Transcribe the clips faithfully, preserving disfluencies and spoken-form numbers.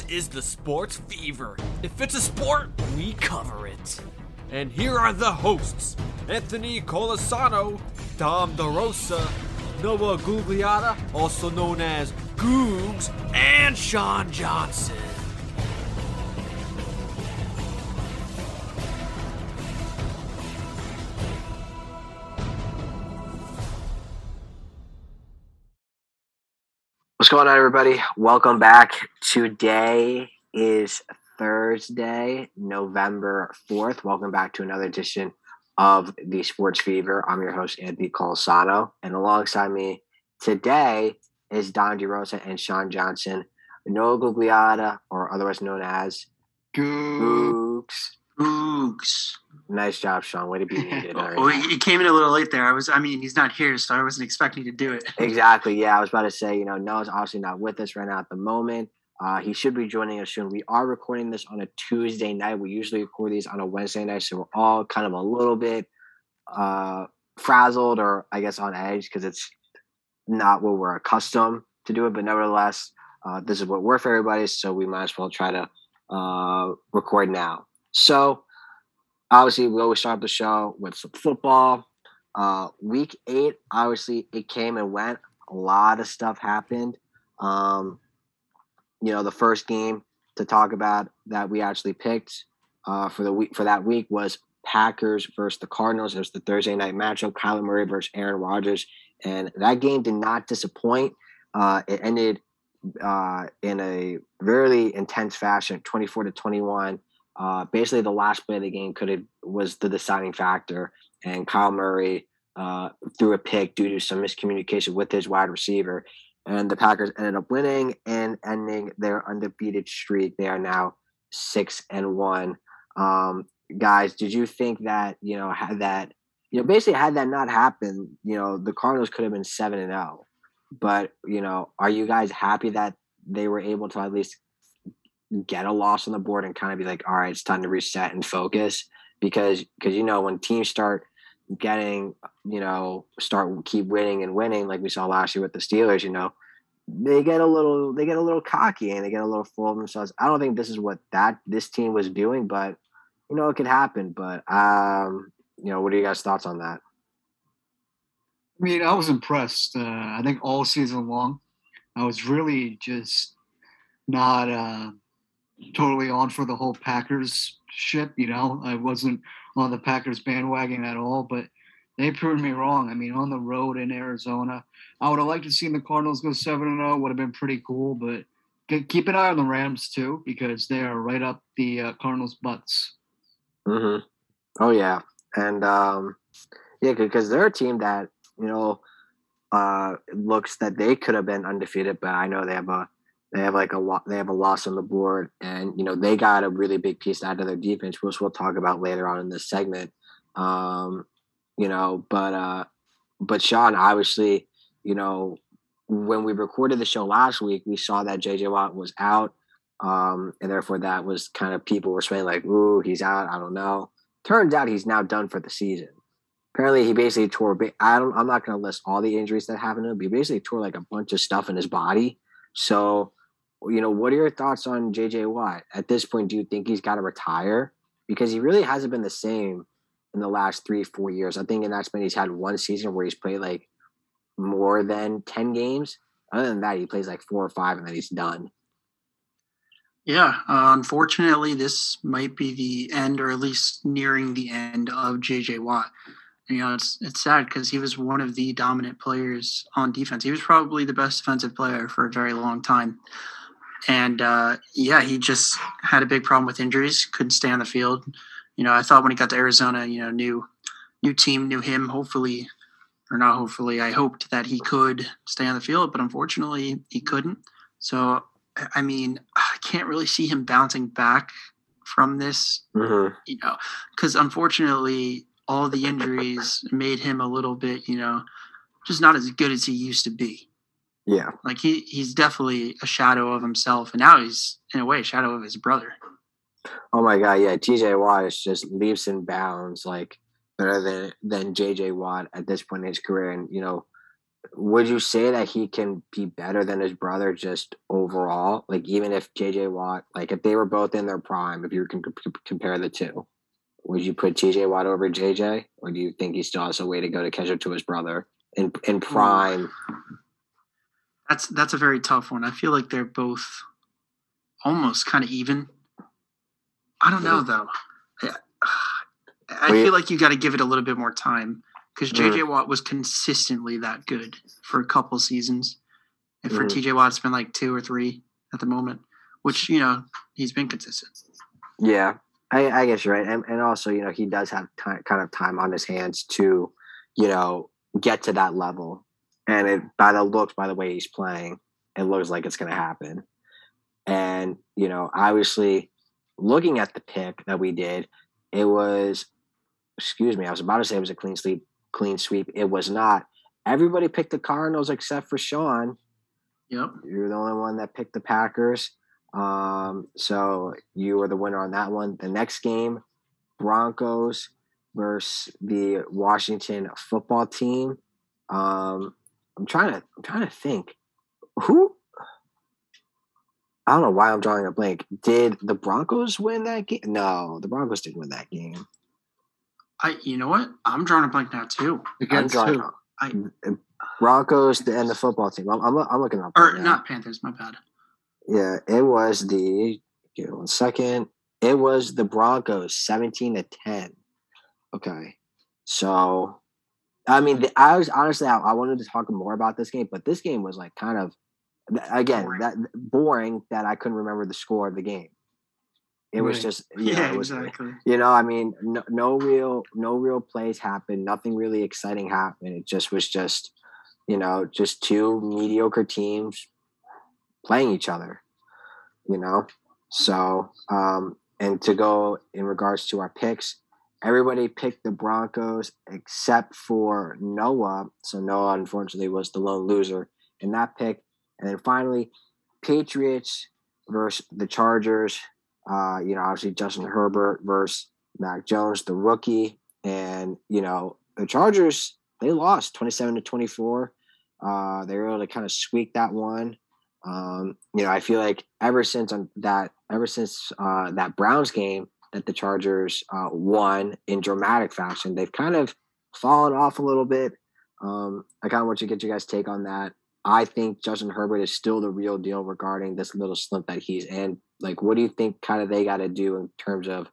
is the Sports Fever. If it's a sport, we cover it. And here are the hosts, Anthony Colasano, Dom DeRosa, Noah Gugliotta, also known as Googs, and Sean Johnson. What's going on, everybody? Welcome back. Today is Thursday, November fourth. Welcome back to another edition of the Sports Fever. I'm your host, Anthony Colasano, and alongside me today is Don DeRosa and Sean Johnson. Noah Gugliotta, or otherwise known as Googs. Googs. Nice job, Sean. Way to be needed. Well, he came in a little late there. I was, I mean, he's not here, so I wasn't expecting to do it. Exactly. Yeah, I was about to say, you know, Noah's obviously not with us right now at the moment. Uh, he should be joining us soon. We are recording this on a Tuesday night. We usually record these on a Wednesday night, so we're all kind of a little bit uh, frazzled, or I guess on edge, because it's not what we're accustomed to do it. But nevertheless, uh, this is what works for everybody, so we might as well try to uh, record now. So, obviously, we always start the show with some football. Uh, week eight, obviously, it came and went. A lot of stuff happened. Um, you know, the first game to talk about that we actually picked uh, for the week for that week was Packers versus the Cardinals. It was the Thursday night matchup, Kyler Murray versus Aaron Rodgers, and that game did not disappoint. Uh, it ended uh, in a really intense fashion, twenty-four to twenty-one. Uh, basically, the last play of the game could have was the deciding factor, and Kyle Murray uh, threw a pick due to some miscommunication with his wide receiver, and the Packers ended up winning and ending their undefeated streak. They are now six and one. Um, guys, did you think that you know had that you know basically had that not happened, you know the Cardinals could have been seven and zero? But you know, are you guys happy that they were able to at least get a loss on the board and kind of be like, all right, it's time to reset and focus? Because, because you know, when teams start getting, you know, start keep winning and winning, like we saw last year with the Steelers, you know, they get a little, they get a little cocky and they get a little full of themselves. I don't think this is what that this team was doing, but you know, it could happen. But um, you know, what are you guys' thoughts on that? I mean, I was impressed. Uh, I think all season long, I was really just not uh, totally on for the whole Packers ship. You know, I wasn't on the Packers bandwagon at all, but they proved me wrong. I mean, on the road in Arizona, I would have liked to see the Cardinals go seven and zero. Would have been pretty cool, but keep an eye on the Rams too, because they are right up the uh, Cardinals' butts. Mm-hmm. Oh yeah, and um, yeah, because they're a team that you know uh, looks that they could have been undefeated, but I know they have a they have like a lot they have a loss on the board, and you know they got a really big piece out of their defense, which we'll talk about later on in this segment. Um, you know, but uh, but Sean, obviously, you know, when we recorded the show last week, we saw that J J Watt was out, um, and therefore that was kind of people were saying like, "Ooh, he's out." I don't know. Turns out he's now done for the season. Apparently, he basically tore. I don't. I'm not going to list all the injuries that happened to him. But he basically tore like a bunch of stuff in his body. So, you know, what are your thoughts on J J Watt at this point? Do you think he's got to retire? Because he really hasn't been the same in the last three, four years. I think in that span he's had one season where he's played like more than ten games. Other than that, he plays like four or five, and then he's done. Yeah, uh, unfortunately, this might be the end, or at least nearing the end of J J Watt. You know, it's it's sad because he was one of the dominant players on defense. He was probably the best defensive player for a very long time. And, uh, yeah, he just had a big problem with injuries, couldn't stay on the field. You know, I thought when he got to Arizona, you know, new new team, knew him, hopefully, or not hopefully, I hoped that he could stay on the field, but unfortunately he couldn't. So, I mean, I can't really see him bouncing back from this, mm-hmm. you know, because unfortunately – all the injuries made him a little bit, you know, just not as good as he used to be. Yeah. Like he, he's definitely a shadow of himself. And now he's, in a way, a shadow of his brother. Oh, my God. Yeah. T J Watt is just leaps and bounds, like, better than, than J J Watt at this point in his career. And, you know, would you say that he can be better than his brother just overall? Like, even if J J Watt, like, if they were both in their prime, if you can compare the two, would you put T J Watt over J J, or do you think he still has a way to go to catch up to his brother in in prime? That's that's a very tough one. I feel like they're both almost kind of even. I don't know though. I, I feel like you got to give it a little bit more time because J J mm. Watt was consistently that good for a couple seasons, and for mm. T J Watt, it's been like two or three at the moment, which you know he's been consistent. Yeah. I, I guess you're right. And, and also, you know, he does have time, kind of time on his hands to, you know, get to that level. And it, by the looks, by the way he's playing, it looks like it's going to happen. And, you know, obviously looking at the pick that we did, it was, excuse me, I was about to say it was a clean sweep, clean sweep. It was not. Everybody picked the Cardinals except for Sean. Yep. You're the only one that picked the Packers. Um, so you were the winner on that one. The next game, Broncos versus the Washington football team. Um, I'm trying to, I'm trying to think who, I don't know why I'm drawing a blank. Did the Broncos win that game? No, the Broncos didn't win that game. I, you know what? I'm drawing a blank now too. Against who? I, Broncos and the football team. I'm, I'm, I'm looking up. Or right not Panthers, my bad. Yeah, it was the, give me one second. It was the Broncos, seventeen to ten. Okay. So, I mean, the, I was honestly, I, I wanted to talk more about this game, but this game was like kind of, again, boring. that boring that I couldn't remember the score of the game. It right. was just, you know, yeah, it was, exactly. You know, I mean, no, no real, no real plays happened. Nothing really exciting happened. It just was just, you know, just two mediocre teams playing each other, you know? So, um, and to go in regards to our picks, everybody picked the Broncos except for Noah. So Noah, unfortunately, was the lone loser in that pick. And then finally, Patriots versus the Chargers. Uh, you know, obviously Justin Herbert versus Mac Jones, the rookie. And, you know, the Chargers, they lost twenty-seven to twenty-four. Uh, they were able to kind of squeak that one. Um, you know, I feel like ever since on that, ever since uh, that Browns game that the Chargers uh, won in dramatic fashion, they've kind of fallen off a little bit. Um, I kind of want you to get you guys' take on that. I think Justin Herbert is still the real deal regarding this little slump that he's in. Like, what do you think kind of they got to do in terms of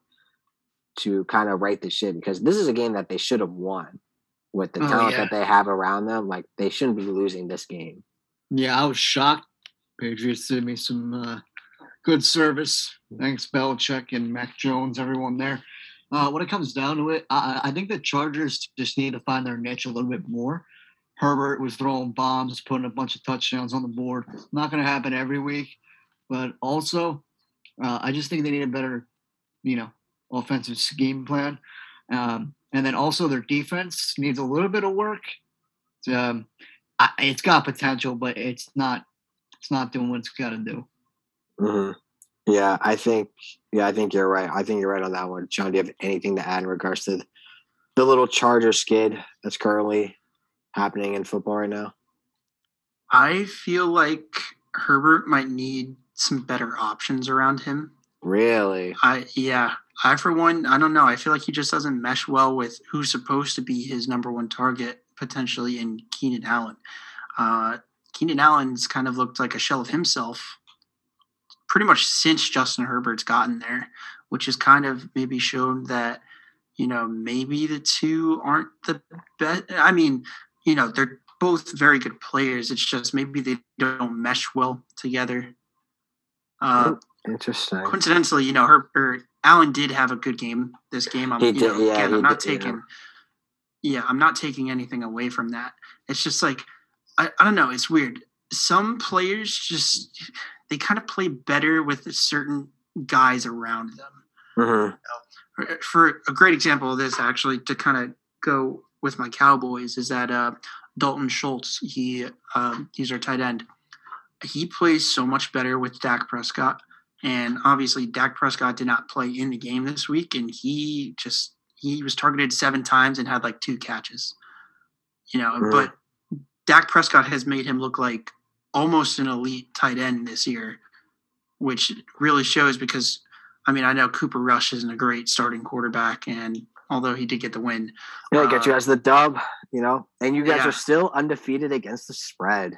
to kind of right the ship? Because this is a game that they should have won with the oh, talent yeah. that they have around them. Like, they shouldn't be losing this game. Yeah, I was shocked. Patriots did me some uh, good service. Thanks, Belichick and Mac Jones, everyone there. Uh, when it comes down to it, I, I think the Chargers just need to find their niche a little bit more. Herbert was throwing bombs, putting a bunch of touchdowns on the board. Not going to happen every week, but also uh, I just think they need a better, you know, offensive scheme plan. Um, and then also their defense needs a little bit of work. Um, I, it's got potential, but it's not. It's not doing what it's got to do. Mm-hmm. Yeah, I think. Yeah, I think you're right. I think you're right on that one. John, do you have anything to add in regards to the little Charger skid that's currently happening in football right now? I feel like Herbert might need some better options around him. Really? I yeah. I for one, I don't know. I feel like he just doesn't mesh well with who's supposed to be his number one target potentially in Keenan Allen. Uh, Keenan Allen's kind of looked like a shell of himself pretty much since Justin Herbert's gotten there, which has kind of maybe shown that, you know, maybe the two aren't the best. I mean, you know, they're both very good players. It's just maybe they don't mesh well together. Uh, Interesting. Coincidentally, you know, Herbert, Allen did have a good game this game. I'm, he you did, know, yeah, again, I'm not did, taking, yeah. yeah, I'm not taking anything away from that. It's just like, I, I don't know. It's weird. Some players just, they kind of play better with certain guys around them. Mm-hmm. You know? For a great example of this, actually, to kind of go with my Cowboys, is that uh, Dalton Schultz, he um, he's our tight end. He plays so much better with Dak Prescott. And obviously, Dak Prescott did not play in the game this week, and he just, he was targeted seven times and had like two catches. You know, mm-hmm. but Dak Prescott has made him look like almost an elite tight end this year, which really shows because, I mean, I know Cooper Rush isn't a great starting quarterback, and although he did get the win. Yeah, uh, get you guys the dub, you know, and you guys yeah. are still undefeated against the spread.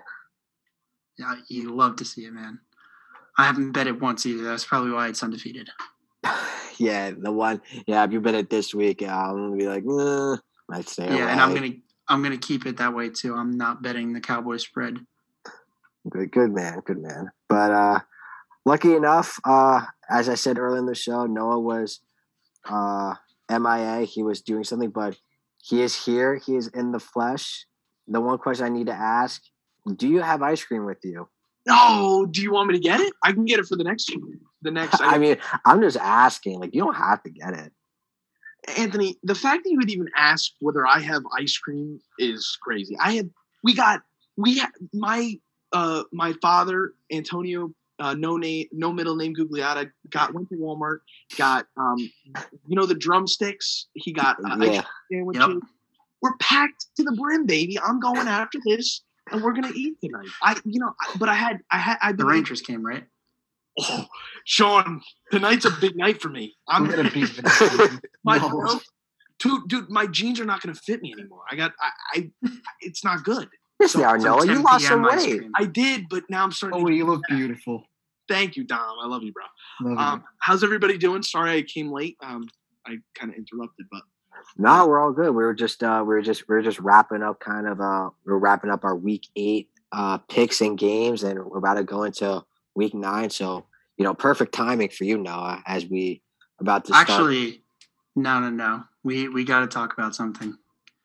Yeah, you love to see it, man. I haven't bet it once either. That's probably why it's undefeated. Yeah, the one. Yeah, if you bet it this week, I'm gonna be like, eh, might stay away. Yeah, and I'm gonna I'm gonna keep it that way too. I'm not betting the Cowboys spread. Good, good man, good man. But uh, lucky enough, uh, as I said earlier in the show, Noah was uh, M I A. He was doing something, but he is here. He is in the flesh. The one question I need to ask: do you have ice cream with you? No, do you want me to get it? I can get it for the next the next. I mean, I'm just asking. Like, you don't have to get it. Anthony, the fact that you would even ask whether I have ice cream is crazy. I had, we got, we had my, uh, my father, Antonio, uh, no name, no middle name Gugliotta, got, went to Walmart, got, um, you know, the drumsticks. He got uh, Yeah. ice cream sandwiches. Yep. We're packed to the brim, baby. I'm going after this, and we're gonna eat tonight. I, you know, but I had, I had, I've The been Rangers came, right? Oh, Sean, tonight's a big night for me. I'm I'm gonna beat my No. bro, dude, dude, my jeans are not gonna fit me anymore. I got, I, I it's not good. Yes, So- they are, Some Noah. You 10 lost some p.m. ice weight. cream. I did, but now I'm starting. Oh, to you look beautiful. Thank you, Dom. I love you, bro. Love Um, how's everybody doing? Sorry I came late. Um, I kind of interrupted, but No, we're all good. We were just uh we were just we were just wrapping up kind of uh we we're wrapping up our week eight uh picks and games, and we're about to go into week nine. So, you know, perfect timing for you, Noah, as we about to start. Actually, no, no, no. We we got to talk about something.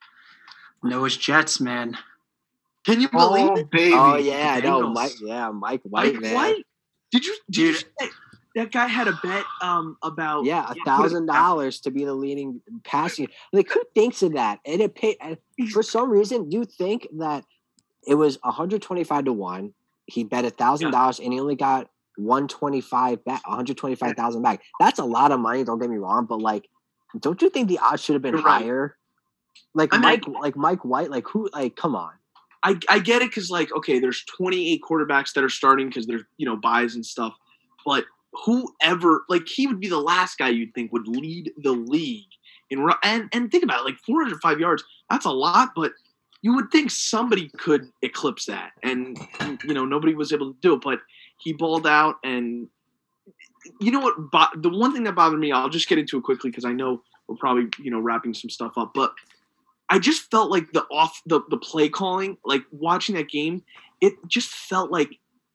Noah's Jets, man. can you you. believe Oh, it? baby. Oh yeah, I know, Bengals. Mike. Yeah, Mike White, Mike man. White. Did you? Did you Dude. say that guy had a bet um about Yeah, a thousand dollars to be the leading passing. Like, who thinks of that? And it paid and for some reason. You think that it was one hundred twenty-five to one. He bet a thousand dollars, and he only got one twenty-five back, one hundred twenty-five thousand back. That's a lot of money. Don't get me wrong, but like, don't you think the odds should have been You're right. higher? Like I mean, Mike, like Mike White, like who? Like, come on. I, I get it because like okay, there's twenty-eight quarterbacks that are starting because there's you know buys and stuff, but whoever like he would be the last guy you'd think would lead the league in ru- and and think about it, like four hundred five yards, that's a lot, but you would think somebody could eclipse that, and you know nobody was able to do it, but he balled out, and you know what? Bo- the one thing that bothered me, I'll just get into it quickly because I know we're probably you know wrapping some stuff up, but I just felt like the off the, the play calling, like watching that game, it just felt like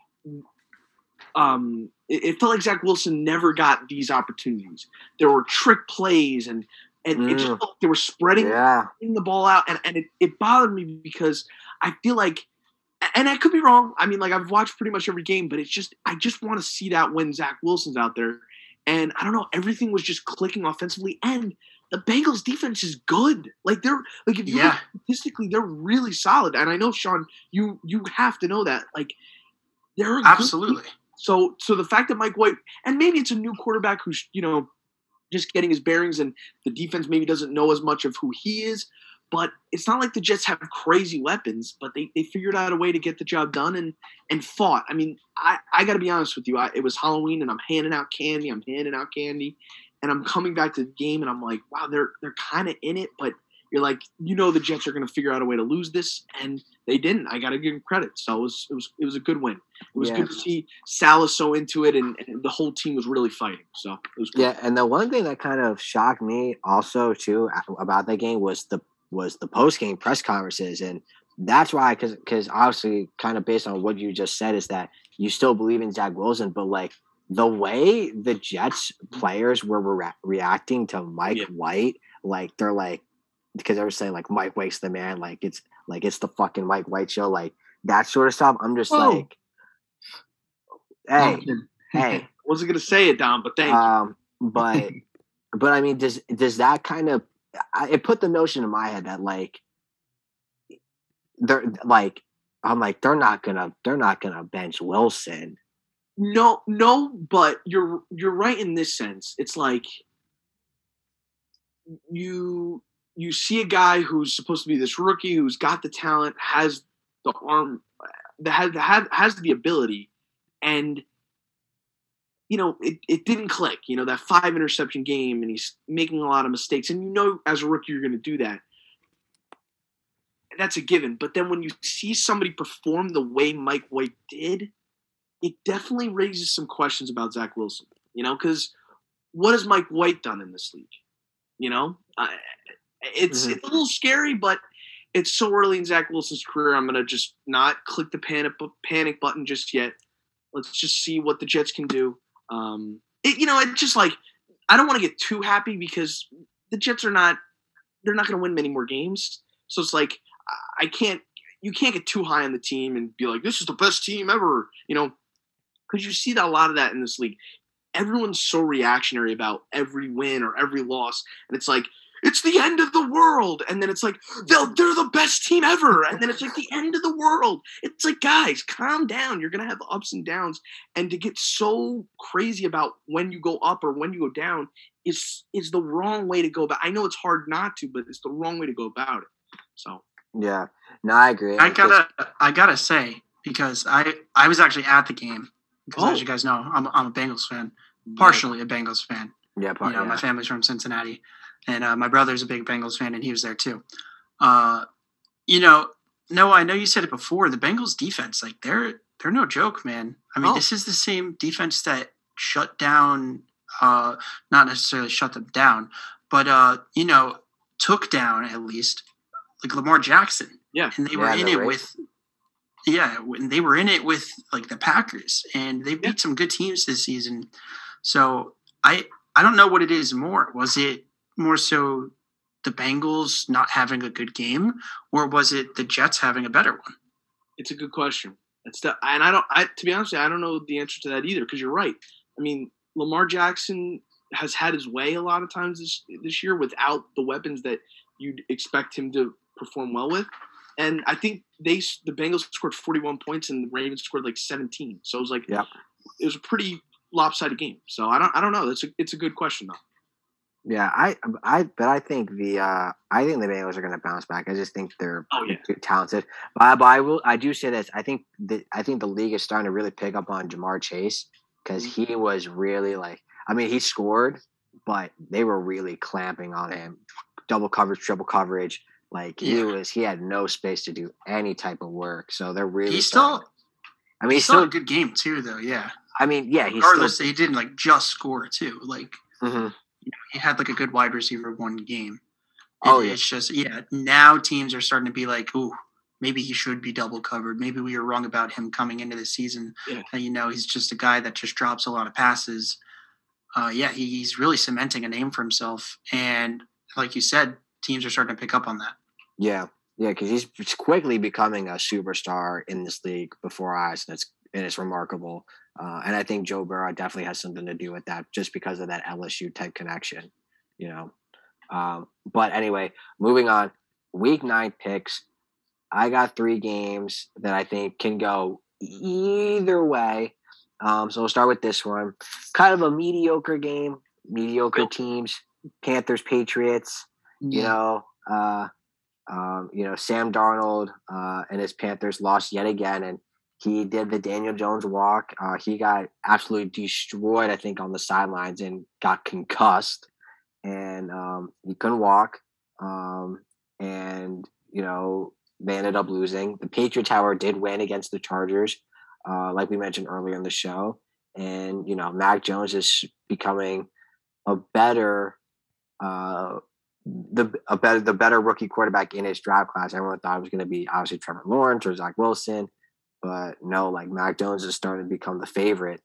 um it, it felt like Zach Wilson never got these opportunities. There were trick plays and and it just Mm. felt like they were spreading Yeah, the ball out, and, and it, it bothered me because I feel like, and I could be wrong. I mean, like I've watched pretty much every game, but it's just I just want to see that when Zach Wilson's out there, and I don't know, everything was just clicking offensively, and the Bengals defense is good. Like they're like if you Yeah. look statistically, they're really solid, and I know Sean, you you have to know that. Like they're a good Absolutely. team. So so the fact that Mike White, and maybe it's a new quarterback who's you know just getting his bearings, and the defense maybe doesn't know as much of who he is. But it's not like the Jets have crazy weapons, but they, they figured out a way to get the job done and and fought. I mean, I, I got to be honest with you. I, it was Halloween, and I'm handing out candy. I'm handing out candy, and I'm coming back to the game, and I'm like, wow, they're they're kind of in it, but you're like, you know, the Jets are going to figure out a way to lose this, and they didn't. I got to give them credit. So it was it was it was a good win. It was Yeah. good to see Salah so into it, and, and the whole team was really fighting. So it was good. yeah. And the one thing that kind of shocked me also too about that game was the was the post game press conferences, and that's why because because obviously kind of based on what you just said is that you still believe in Zach Wilson, but like the way the Jets players were re- reacting to Mike Yeah. White, like they're like because they were saying like Mike White's the man, like it's like it's the fucking Mike White show, like that sort of stuff. I'm just Whoa. like, hey, Pumpkin. hey. Wasn't going to say it, Dom, but thank you. Um, but but I mean, does does that kind of I, it put the notion in my head that like they're like I'm like they're not gonna they're not gonna bench Wilson. No, no, but you're you're right in this sense. It's like you you see a guy who's supposed to be this rookie who's got the talent, has the arm that has, that has the ability, and you know it, it didn't click. You know, that five interception game, and he's making a lot of mistakes, and you know as a rookie you're going to do that. That's a given. But then when you see somebody perform the way Mike White did, it definitely raises some questions about Zach Wilson. You know, because what has Mike White done in this league? You know, uh, it's mm-hmm. it's a little scary, but it's so early in Zach Wilson's career. I'm gonna just not click the panic panic button just yet. Let's just see what the Jets can do. Um, it, you know, it's just like I don't want to get too happy because the Jets are not they're not going to win many more games. So it's like I can't you can't get too high on the team and be like this is the best team ever. You know, because you see that a lot of that in this league. Everyone's so reactionary about every win or every loss, and it's like it's the end of the world, and then it's like they're they're the best team ever, and then it's like the end of the world. It's like guys, calm down. You're gonna have ups and downs, and to get so crazy about when you go up or when you go down is is the wrong way to go about. I know it's hard not to, but it's the wrong way to go about it. So yeah, no, I agree. I gotta I gotta say because I I was actually at the game because oh. as you guys know, I'm I'm a Bengals fan. Partially a Bengals fan. Yeah, part, you know, yeah. my family's from Cincinnati, and uh, my brother's a big Bengals fan, and he was there too. Uh, you know, Noah, I know you said it before. The Bengals defense, like they're they're no joke, man. I mean, oh. this is the same defense that shut down, uh, not necessarily shut them down, but uh, you know, took down at least like Lamar Jackson. Yeah, and they yeah, were in it right. with. Yeah, and they were in it with like the Packers, and they beat yeah. some good teams this season. So I I don't know what it is more. Was it more so the Bengals not having a good game, or was it the Jets having a better one? It's a good question. It's the, and I don't. I to be honest, with you, I don't know the answer to that either. Because you're right. I mean, Lamar Jackson has had his way a lot of times this this year without the weapons that you'd expect him to perform well with. And I think they the Bengals scored forty-one points and the Ravens scored like seventeen. So it was like yeah. it was a pretty lopsided game. So I don't I don't know. It's a it's a good question though. Yeah, I I but I think the uh, I think the Bengals are going to bounce back. I just think they're oh, yeah. talented. But, but I will I do say this. I think the I think the league is starting to really pick up on Jamar Chase because he was really like I mean he scored, but they were really clamping on him, double coverage, triple coverage. Like he yeah. was, he had no space to do any type of work. So they're really. He's still. I mean, he's he's still, still a good game too, though. Yeah. I mean, yeah, he's regardless, still, he didn't like just score too. Like mm-hmm. you know, he had like a good wide receiver one game. And oh yeah. It's just yeah. Now teams are starting to be like, ooh, maybe he should be double covered. Maybe we were wrong about him coming into the season. Yeah. And, you know, he's just a guy that just drops a lot of passes. Uh, yeah, he, he's really cementing a name for himself. And like you said, teams are starting to pick up on that. Yeah. Yeah, because he's quickly becoming a superstar in this league before our eyes, and it's and it's remarkable. Uh, and I think Joe Burrow definitely has something to do with that, just because of that L S U type connection, you know. Um, but anyway, moving on. Week nine picks. I got three games that I think can go either way. Um, so we'll start with this one. Kind of a mediocre game. Mediocre teams. Panthers, Patriots. You Yeah. know. Uh, Um, you know, Sam Darnold uh, and his Panthers lost yet again, and he did the Daniel Jones walk. Uh, he got absolutely destroyed, I think, on the sidelines and got concussed, and um, he couldn't walk. Um, and, you know, they ended up losing. The Patriots, however, did win against the Chargers, uh, like we mentioned earlier in the show. And, you know, Mac Jones is becoming a better uh, – the a better the better rookie quarterback in his draft class. Everyone thought it was going to be obviously Trevor Lawrence or Zach Wilson, but no, like Mac Jones is starting to become the favorite.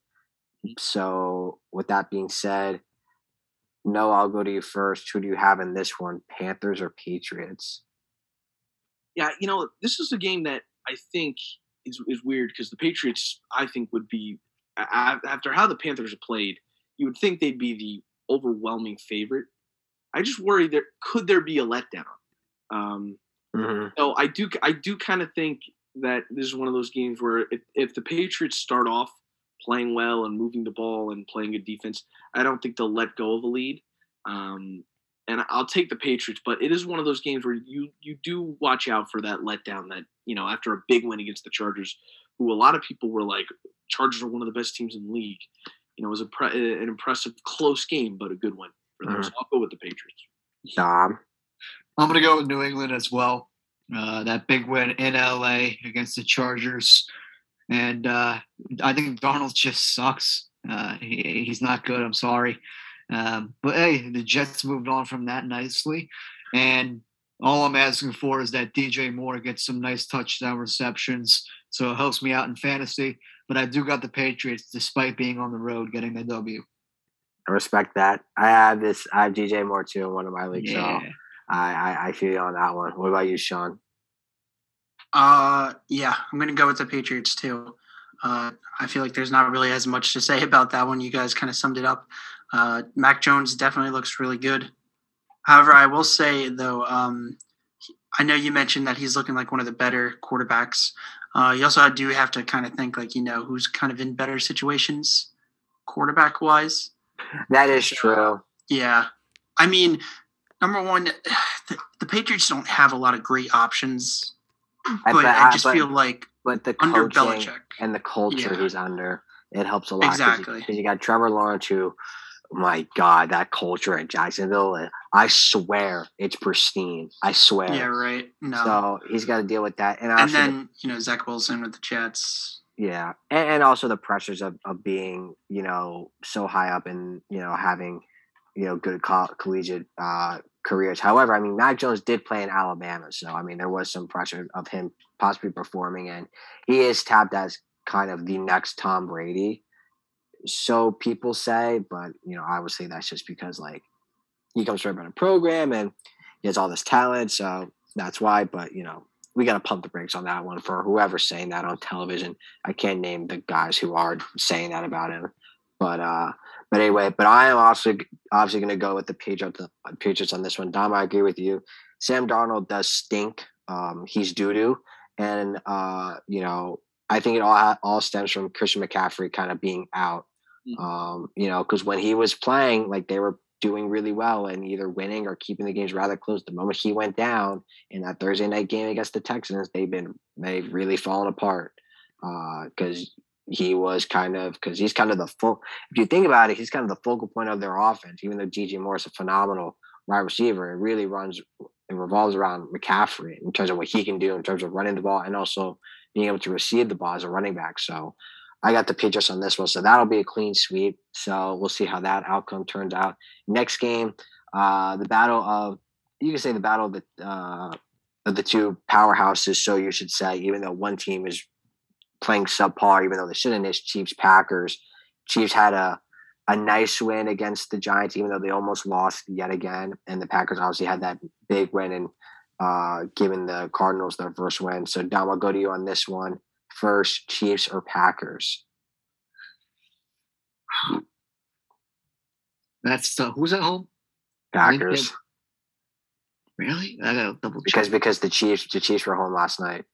So with that being said, no, I'll go to you first. Who do you have in this one, Panthers or Patriots? Yeah, you know, this is a game that I think is is weird because the Patriots, I think, would be after how the Panthers have played, you would think they'd be the overwhelming favorite. I just worry there could there be a letdown. Um, mm-hmm. So I do I do kind of think that this is one of those games where if, if the Patriots start off playing well and moving the ball and playing good defense, I don't think they'll let go of a lead. Um, and I'll take the Patriots, but it is one of those games where you you do watch out for that letdown that, you know, after a big win against the Chargers, who a lot of people were like, Chargers are one of the best teams in the league. You know, it was a pre- an impressive, close game, but a good one for them. Mm-hmm. So I'll go with the Patriots. Dom? I'm going to go with New England as well. Uh, that big win in L A against the Chargers. And uh, I think Darnold just sucks. Uh, he, he's not good. I'm sorry. Um, but, hey, the Jets moved on from that nicely. And all I'm asking for is that D J Moore gets some nice touchdown receptions. So it helps me out in fantasy. But I do got the Patriots, despite being on the road, getting the W. I respect that. I have this. I have D J Moore, too, in one of my leagues. Yeah. So I, I, I feel you on that one. What about you, Sean? Uh, yeah, I'm going to go with the Patriots, too. Uh, I feel like there's not really as much to say about that one. You guys kind of summed it up. Uh, Mac Jones definitely looks really good. However, I will say, though, um, I know you mentioned that he's looking like one of the better quarterbacks. Uh, you also do have to kind of think, like, you know, who's kind of in better situations quarterback-wise. That is true. Yeah. I mean, number one, the, the Patriots don't have a lot of great options. I, but but, I just but, feel like but the under coaching Belichick and the culture yeah. he's under, it helps a lot. Exactly. Because you got Trevor Lawrence, who, my God, that culture at Jacksonville, I swear it's pristine. I swear. Yeah, right. No. So he's got to deal with that. And, and also then, the, you know, Zach Wilson with the Jets. Yeah. And, and also the pressures of, of being, you know, so high up and, you know, having, you know, good co- collegiate uh, careers. However, I mean, Mac Jones did play in Alabama. So, I mean, there was some pressure of him possibly performing. And he is tapped as kind of the next Tom Brady. So people say, but, you know, obviously that's just because, like, he comes from a better program and he has all this talent. So that's why. But, you know, we got to pump the brakes on that one for whoever's saying that on television. I can't name the guys who are saying that about him. But, uh, but anyway, but I am also obviously going to go with the Patriots, the Patriots on this one. Dom, I agree with you. Sam Darnold does stink. Um, he's doo-doo. And, uh, you know, I think it all all stems from Christian McCaffrey kind of being out. Um, you know, because when he was playing, like, they were doing really well and either winning or keeping the games rather close. The moment he went down in that Thursday night game against the Texans, they've been they've really fallen apart because uh, he was kind of because he's kind of the full. If you think about it, he's kind of the focal point of their offense. Even though D J Moore is a phenomenal wide receiver, it really runs it revolves around McCaffrey in terms of what he can do in terms of running the ball and also being able to receive the ball as a running back. So I got the Patriots on this one, so that'll be a clean sweep. So we'll see how that outcome turns out. Next game, uh, the battle of you can say the battle of the uh, of the two powerhouses. So you should say, even though one team is playing subpar, even though they shouldn't, is Chiefs Packers. Chiefs had a a nice win against the Giants, even though they almost lost yet again, and the Packers obviously had that big win and uh, giving the Cardinals their first win. So Dom, I'll go to you on this one. First, Chiefs or Packers? That's uh, who's at home? Packers. Really? I gotta double check. Because because the Chiefs the Chiefs were home last night.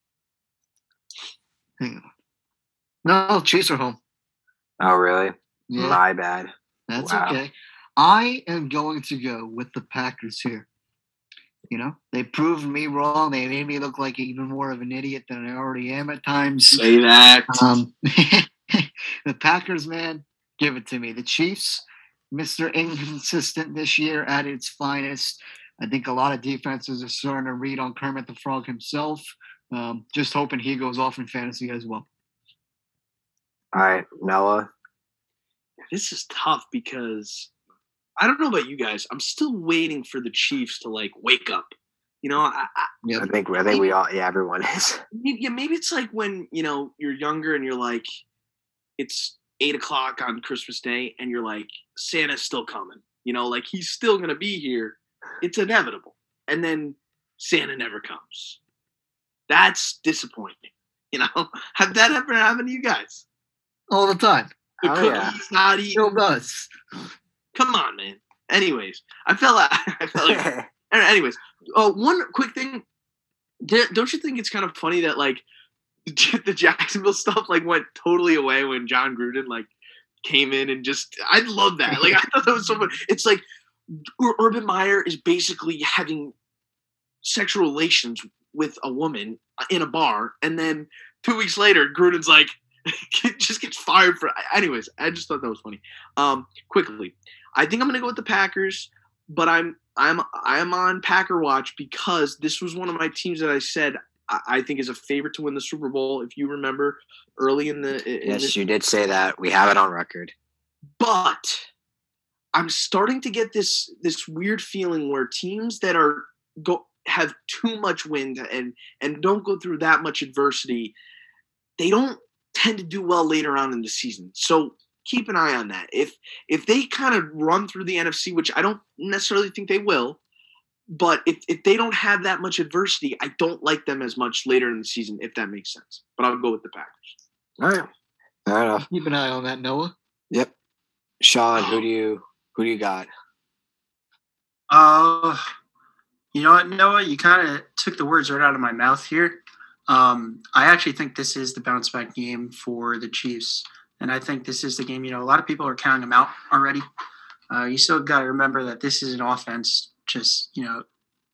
Hang on. No, Chiefs are home. Oh, really? Yeah. My bad. That's Wow. okay. I am going to go with the Packers here. You know, they proved me wrong. They made me look like even more of an idiot than I already am at times. Say that. Um, the Packers, man, give it to me. The Chiefs, Mister Inconsistent this year at its finest. I think a lot of defenses are starting to read on Kermit the Frog himself. Um, just hoping he goes off in fantasy as well. All right, Noah. This is tough because I don't know about you guys. I'm still waiting for the Chiefs to, like, wake up. You know, I, I, Yep. I think I think we all yeah everyone is. yeah, maybe it's like when, you know, you're younger and you're like, it's eight o'clock on Christmas Day and you're like, Santa's still coming. You know, like, he's still going to be here. It's inevitable. And then Santa never comes. That's disappointing. You know, have that ever happened to you guys? All the time. The Oh, cookie's yeah. not eating. Still does. Come on, man. Anyways, I felt like I felt like. Anyways, oh, one quick thing. Don't you think it's kind of funny that, like, the Jacksonville stuff, like, went totally away when John Gruden, like, came in and just I love that. Like, I thought that was so funny. It's like Ur- Urban Meyer is basically having sexual relations with a woman in a bar, and then two weeks later, Gruden's like, just gets fired for. Anyways, I just thought that was funny. Um, quickly, I think I'm gonna go with the Packers, but I'm I'm I'm on Packer watch because this was one of my teams that I said I, I think is a favorite to win the Super Bowl. If you remember early in the in Yes, this, you did say that. We have it on record. but I'm starting to get this this weird feeling where teams that are go have too much wind and and don't go through that much adversity, they don't tend to do well later on in the season. So keep an eye on that. If if they kind of run through the N F C, which I don't necessarily think they will, but if, if they don't have that much adversity, I don't like them as much later in the season, if that makes sense. But I'll go with the Packers. All right. Fair enough. Keep an eye on that, Noah. Yep. Sean, who do you who do you got? Uh, you know what, Noah? You kind of took the words right out of my mouth here. Um, I actually think this is the bounce back game for the Chiefs. And I think this is the game, you know, a lot of people are counting them out already. Uh, you still got to remember that this is an offense just, you know,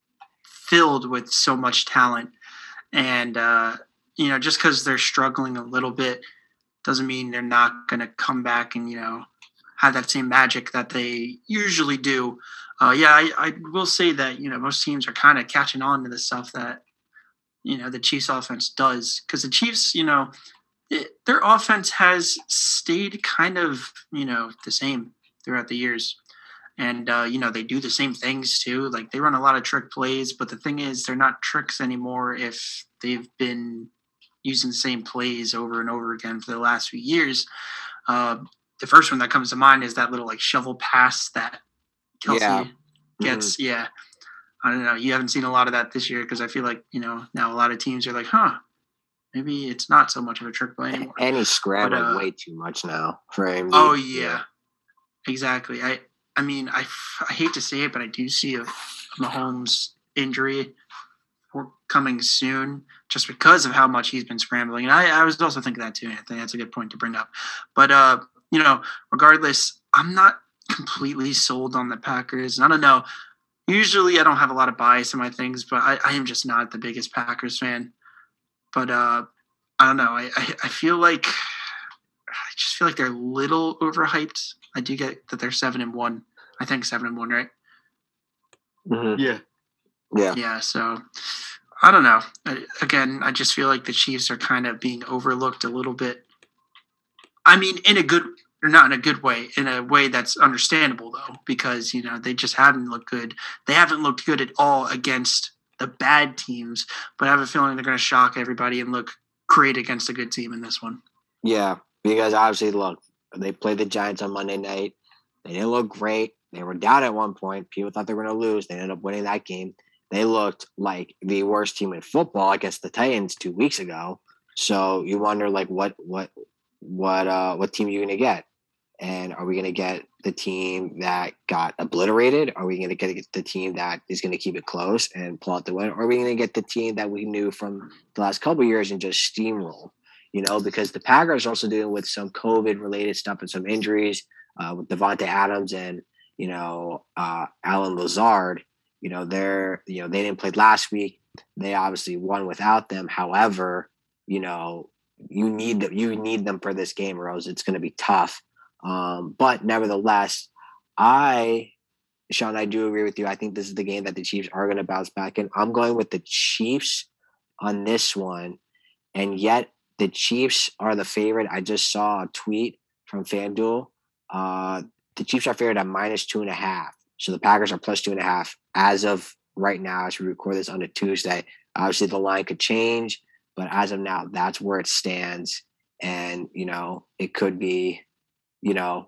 filled with so much talent. And, uh, you know, just because they're struggling a little bit doesn't mean they're not going to come back and, you know, have that same magic that they usually do. Uh, yeah, I, I will say that, you know, most teams are kind of catching on to the stuff that, you know, the Chiefs offense does. Because the Chiefs, you know, it, their offense has stayed kind of, you know, the same throughout the years. And, uh, you know, they do the same things too. Like they run a lot of trick plays, but the thing is they're not tricks anymore if they've been using the same plays over and over again for the last few years. Uh, the first one that comes to mind is that little like shovel pass that Kelsey Yeah. gets. Mm-hmm. Yeah. I don't know. You haven't seen a lot of that this year because I feel like, you know, now a lot of teams are like, huh, maybe it's not so much of a trick play anymore. And he's scrambling But, uh, way too much now for him. Oh, yeah. Exactly. I I mean, I, I hate to say it, but I do see a Mahomes injury coming soon just because of how much he's been scrambling. And I, I was also thinking that too. I think that's a good point to bring up. But, uh, you know, regardless, I'm not completely sold on the Packers. And I don't know. Usually I don't have a lot of bias in my things, but I, I am just not the biggest Packers fan. But uh, I don't know. I, I, I feel like I just feel like they're a little overhyped. I do get that they're seven and one. I think seven and one, right? Mm-hmm. Yeah. Yeah. Yeah. So I don't know. I, again, I just feel like the Chiefs are kind of being overlooked a little bit. I mean, in a good or not in a good way, in a way that's understandable though, because you know they just haven't looked good. They haven't looked good at all against the bad teams. But I have a feeling they're going to shock everybody and look great against a good team in this one. Yeah, because obviously, look, they played the Giants on Monday night. They didn't look great. They were down at one point. People thought they were going to lose. They ended up winning that game. They looked like the worst team in football against the Titans two weeks ago. So you wonder, like, what, what, what, uh, what team are you going to get? And are we going to get the team that got obliterated? Are we going to get the team that is going to keep it close and pull out the win? Or are we going to get the team that we knew from the last couple of years and just steamroll? You know, because the Packers are also dealing with some COVID-related stuff and some injuries uh, with Devontae Adams and, you know, uh, Alan Lazard. You know, they're, you know, they didn't play last week. They obviously won without them. However, you know, you need them, you need them for this game, or else it's going to be tough. Um, but nevertheless, I, Sean, I do agree with you. I think this is the game that the Chiefs are going to bounce back in. I'm going with the Chiefs on this one. And yet the Chiefs are the favorite. I just saw a tweet from FanDuel. Uh, the Chiefs are favored at minus two and a half. So the Packers are plus two and a half as of right now, as we record this on a Tuesday. Obviously the line could change, but as of now, that's where it stands. And, you know, it could be, you know,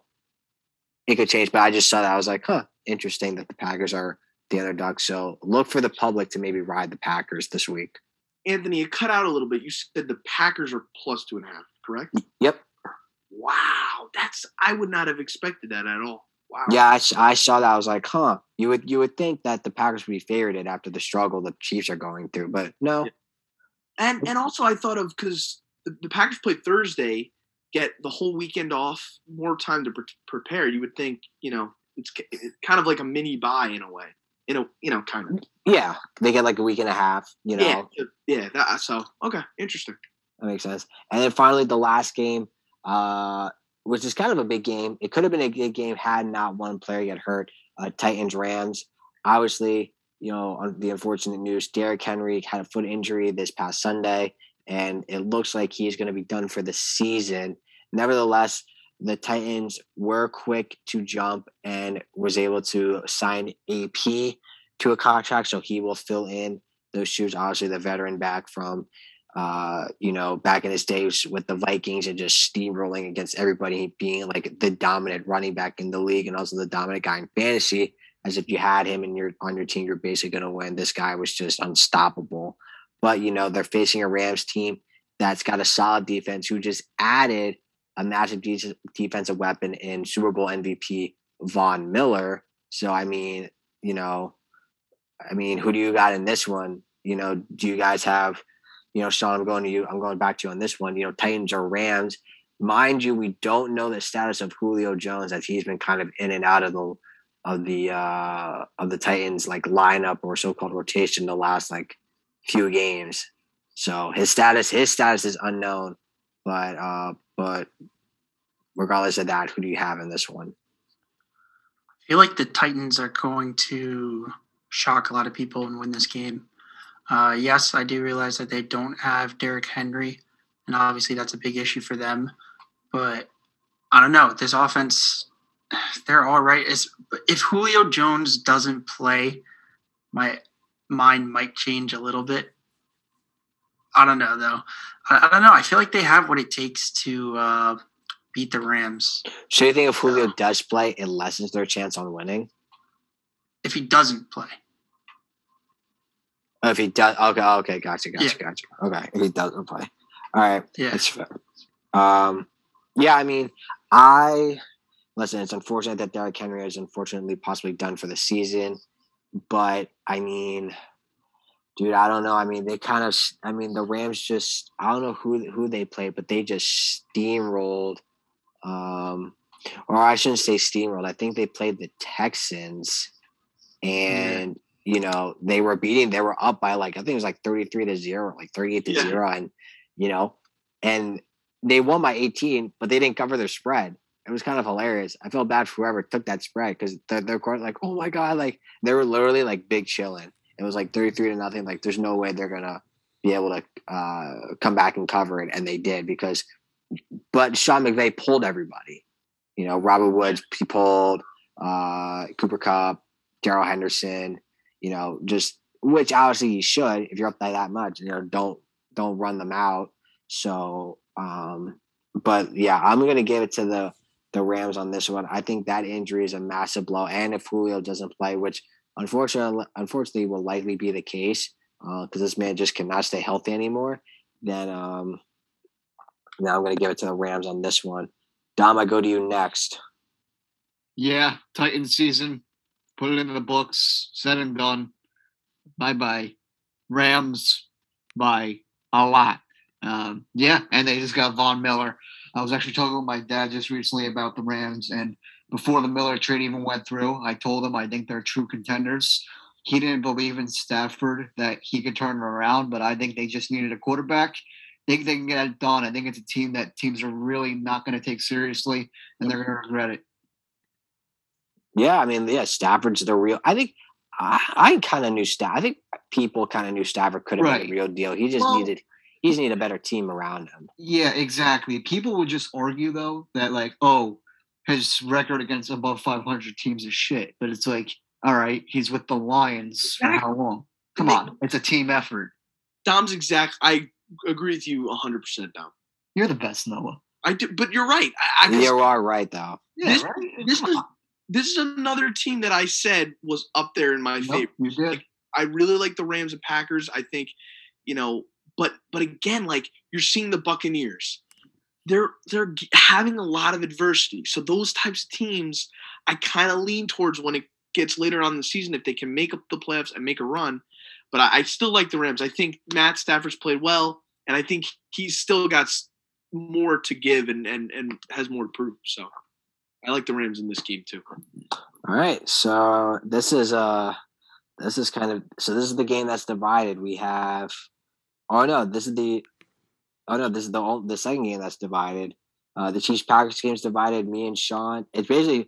it could change, but I just saw that. I was like, huh, interesting that the Packers are the underdog. So look for the public to maybe ride the Packers this week. Anthony, it cut out a little bit. You said the Packers are plus two and a half, correct? Yep. Wow. That's, I would not have expected that at all. Wow. Yeah, I, I saw that. I was like, huh, you would, you would think that the Packers would be favored after the struggle the Chiefs are going through, but no. Yeah. And, and also I thought of, cause the, the Packers play Thursday, get the whole weekend off, more time to pre- prepare. You would think, you know, it's, it's kind of like a mini bye in a way. You know, you know, kind of. Yeah, they get like a week and a half. You know. Yeah, yeah. That, so okay, interesting. That makes sense. And then finally, the last game, uh, which is kind of a big game. It could have been a good game had not one player get hurt. Uh, Titans Rams. Obviously, you know, on the unfortunate news, Derrick Henry had a foot injury this past Sunday, and it looks like he's going to be done for the season. Nevertheless, the Titans were quick to jump and was able to sign A P to a contract, so he will fill in those shoes. Obviously, the veteran back from, uh, you know, back in his days with the Vikings and just steamrolling against everybody, being like the dominant running back in the league and also the dominant guy in fantasy. As if you had him in your on your team, you're basically going to win. This guy was just unstoppable. But, you know, they're facing a Rams team that's got a solid defense who just added a massive de- defensive weapon in Super Bowl M V P Von Miller. So, I mean, you know, I mean, who do you got in this one? You know, do you guys have, you know, Sean, I'm going to you. I'm going back to you on this one. You know, Titans or Rams. Mind you, we don't know the status of Julio Jones, as he's been kind of in and out of the of the uh, of the Titans like lineup or so-called rotation the last like few games. So his status his status is unknown. But uh, but regardless of that, who do you have in this one? I feel like the Titans are going to shock a lot of people and win this game. Uh, yes, I do realize that they don't have Derrick Henry, and obviously that's a big issue for them. But I don't know. This offense, they're all right. It's, if Julio Jones doesn't play, my mind might change a little bit. I don't know, though. I, I don't know. I feel like they have what it takes to uh, beat the Rams. So you think if Julio does play, it lessens their chance on winning? If he doesn't play. Oh, if he does, okay, okay, gotcha, gotcha, Yeah. gotcha. Okay, if he doesn't play. All right, Yeah. that's fair. Um, yeah, I mean, I listen. It's unfortunate that Derrick Henry is unfortunately possibly done for the season, but I mean, dude, I don't know. I mean, they kind of. I mean, the Rams just. I don't know who who they played, but they just steamrolled. Um, or I shouldn't say steamrolled. I think they played the Texans, and you know they were beating. They were up by like I think it was like thirty-three to zero, like thirty-eight to Yeah. zero, and you know, and they won by eighteen, but they didn't cover their spread. It was kind of hilarious. I felt bad for whoever took that spread because they're, they're quite like, oh my god, like they were literally like big chilling. It was like thirty-three to nothing. Like there's no way they're gonna be able to uh, come back and cover it, and they did because. But Sean McVay pulled everybody. You know, Robert Woods he pulled, uh, Cooper Kupp, Darrell Henderson. You know, just which obviously you should if you're up by that much. You know, don't don't run them out. So, um, but yeah, I'm gonna give it to the the Rams on this one. I think that injury is a massive blow, and if Julio doesn't play, which unfortunately, unfortunately, will likely be the case because uh, this man just cannot stay healthy anymore. Then, um, now I'm gonna give it to the Rams on this one. Dom, I go to you next. Yeah, Titans season. Put it into the books. Said and done. Bye-bye. Rams by a lot. Um, yeah, and they just got Von Miller. I was actually talking with my dad just recently about the Rams, and before the Miller trade even went through, I told him I think they're true contenders. He didn't believe in Stafford that he could turn it around, but I think they just needed a quarterback. I think they can get it done. I think it's a team that teams are really not going to take seriously, and they're going to regret it. Yeah, I mean, yeah, Stafford's the real. I think I, I kind of knew Stafford. I think people kind of knew Stafford could have Right. been the real deal. He just Well- needed. He just needed a better team around him. Yeah, exactly. People would just argue, though, that, like, oh, his record against above five hundred teams is shit. But it's like, all right, he's with the Lions for how long? Come on. It's a team effort. Dom's exact. I agree with you one hundred percent, Dom. You're the best, Noah. I do, but you're right. I, I guess You are right, though. Yeah, This- right? this Come is- on. this is another team that I said was up there in my Nope, favorite. you did. I really like the Rams and Packers. I think, you know, but but again, like you're seeing the Buccaneers, they're they're g- having a lot of adversity. So those types of teams, I kind of lean towards when it gets later on in the season if they can make up the playoffs and make a run. But I, I still like the Rams. I think Matt Stafford's played well, and I think he's still got s- more to give and and and has more to prove. So I like the Rams in this game too. All right, so this is uh this is kind of so this is the game that's divided. We have oh no, this is the oh no, this is the only, the second game that's divided. Uh, the Chiefs Packers game's divided. Me and Sean. It's basically.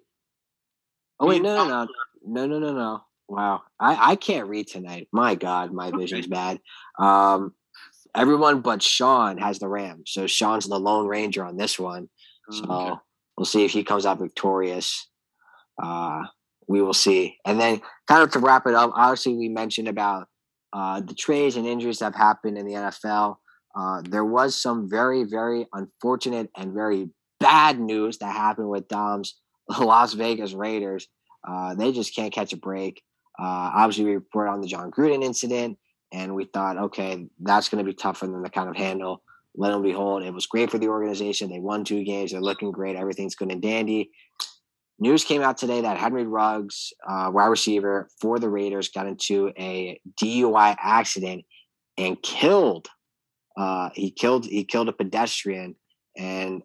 Oh wait, no, no, no, no, no, no, no. Wow, I I can't read tonight. My God, my vision's bad. Um, everyone but Sean has the Rams, so Sean's the Lone Ranger on this one. So okay. We'll see if he comes out victorious. Uh, we will see. And then, kind of to wrap it up, obviously we mentioned about uh, the trades and injuries that have happened in the N F L. Uh, there was some very, very unfortunate and very bad news that happened with Dom's Las Vegas Raiders. Uh, they just can't catch a break. Uh, obviously, we reported on the John Gruden incident, and we thought, okay, that's going to be tough for them to kind of handle. Let them behold, it was great for the organization. They won two games. They're looking great. Everything's good and dandy. News came out today that Henry Ruggs, uh, wide receiver for the Raiders, got into a D U I accident and killed. Uh, he killed. He killed a pedestrian, and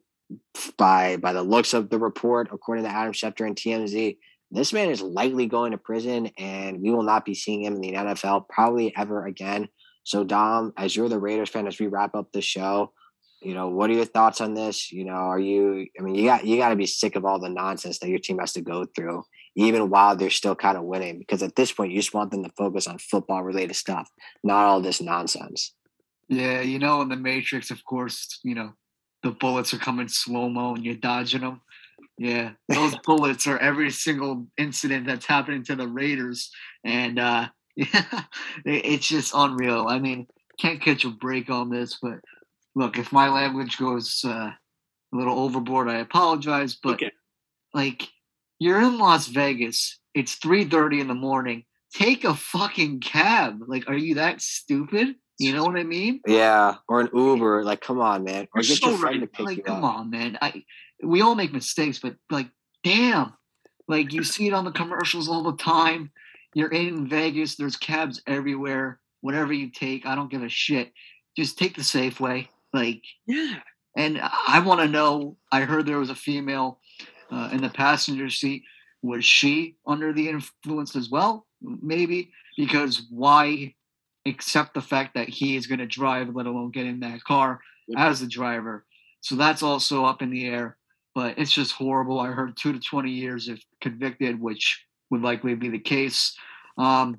by by the looks of the report, according to Adam Schefter and T M Z, this man is likely going to prison, and we will not be seeing him in the N F L probably ever again. So, Dom, as you're the Raiders fan, as we wrap up the show, you know, what are your thoughts on this? You know, are you? I mean, you got you got to be sick of all the nonsense that your team has to go through, even while they're still kind of winning. Because at this point, you just want them to focus on football-related stuff, not all this nonsense. Yeah, you know, in the Matrix, of course, you know, the bullets are coming slow-mo and you're dodging them. Yeah, those bullets are every single incident that's happening to the Raiders. And, uh, yeah, it's just unreal. I mean, can't catch a break on this, but look, if my language goes uh, a little overboard, I apologize. But, okay. like, you're in Las Vegas. It's three thirty in the morning. Take a fucking cab. Like, are you that stupid? You know what I mean? Yeah, or an Uber. Like, come on, man. Or You're get your so friend right. to pick like, you come up. on, man. I we all make mistakes, but like, damn. Like, you see it on the commercials all the time. You're in Vegas. There's cabs everywhere. Whatever you take, I don't give a shit. Just take the safe way. Like, yeah. And I want to know. I heard there was a female uh, in the passenger seat. Was she under the influence as well? Maybe, because why accept the fact that he is going to drive, let alone get in that car as the driver? So that's also up in the air. But it's just horrible. I heard two to twenty years if convicted, which would likely be the case. Um,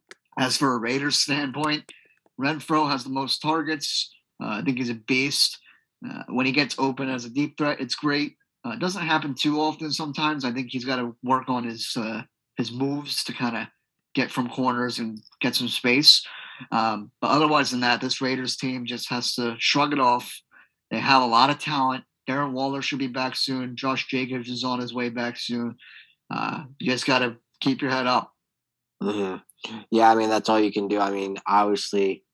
as for a Raiders standpoint, Renfro has the most targets. Uh, I think he's a beast. Uh, when he gets open as a deep threat, it's great. Uh, it doesn't happen too often sometimes. I think he's got to work on his uh, his moves to kind of get from corners and get some space. Um, but otherwise than that, this Raiders team just has to shrug it off. They have a lot of talent. Darren Waller should be back soon. Josh Jacobs is on his way back soon. Uh, you just got to keep your head up. Mm-hmm. Yeah, I mean, that's all you can do. I mean, obviously,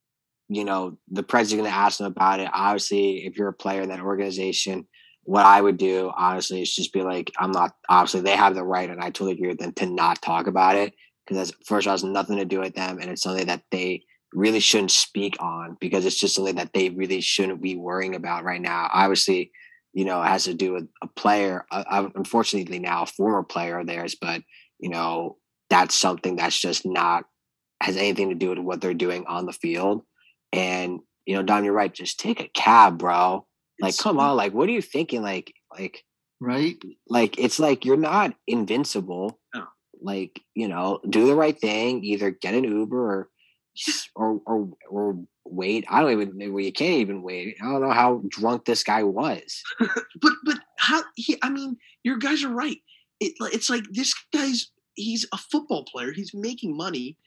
you know, the president's going to ask them about it. Obviously, if you're a player in that organization, what I would do, honestly, is just be like, I'm not, obviously, they have the right, and I totally agree with them, to not talk about it. Because first of all, it has nothing to do with them, and it's something that they really shouldn't speak on, because it's just something that they really shouldn't be worrying about right now. Obviously, you know, it has to do with a player, uh, unfortunately now a former player of theirs, but, you know, that's something that's just not, has anything to do with what they're doing on the field. And, you know, Don, you're right. Just take a cab, bro. Like, it's, come on. Like, what are you thinking? Like, like, right? Like, it's like, you're not invincible. No. Like, you know, do the right thing. Either get an Uber or, or, or, or wait. I don't even, well, you can't even wait. I don't know how drunk this guy was. but, but how he, I mean, your guys are right. It, it's like, this guy's, he's a football player. He's making money.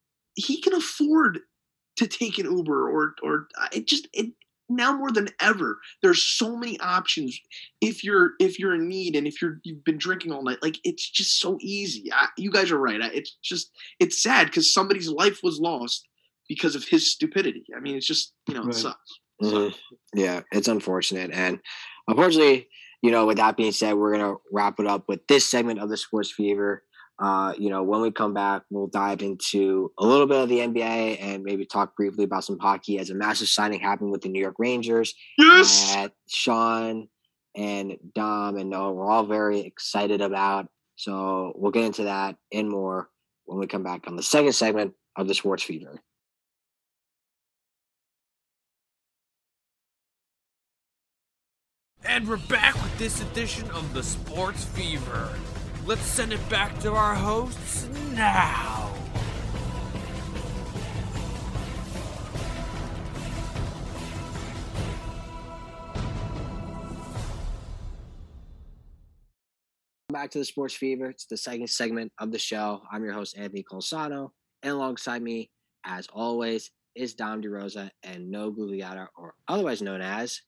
He can afford to take an Uber or, or it just, it, now more than ever, there's so many options. If you're, if you're in need and if you're, you've been drinking all night, like, it's just so easy. I, you guys are right. I, it's just, it's sad because somebody's life was lost because of his stupidity. I mean, it's just, you know, it right. sucks. Mm-hmm. Yeah, it's unfortunate. And unfortunately, you know, with that being said, we're going to wrap it up with this segment of the Sports Fever. Uh, you know, when we come back, we'll dive into a little bit of the N B A and maybe talk briefly about some hockey, as a massive signing happened with the New York Rangers. Yes! That Sean and Dom and Noah were all very excited about. So we'll get into that and more when we come back on the second segment of the Sports Fever. And we're back with this edition of the Sports Fever. Let's send it back to our hosts now. Back to the Sports Fever. It's the second segment of the show. I'm your host, Anthony Colsano, and alongside me, as always, is Dom DeRosa and No Gugliotta, or otherwise known as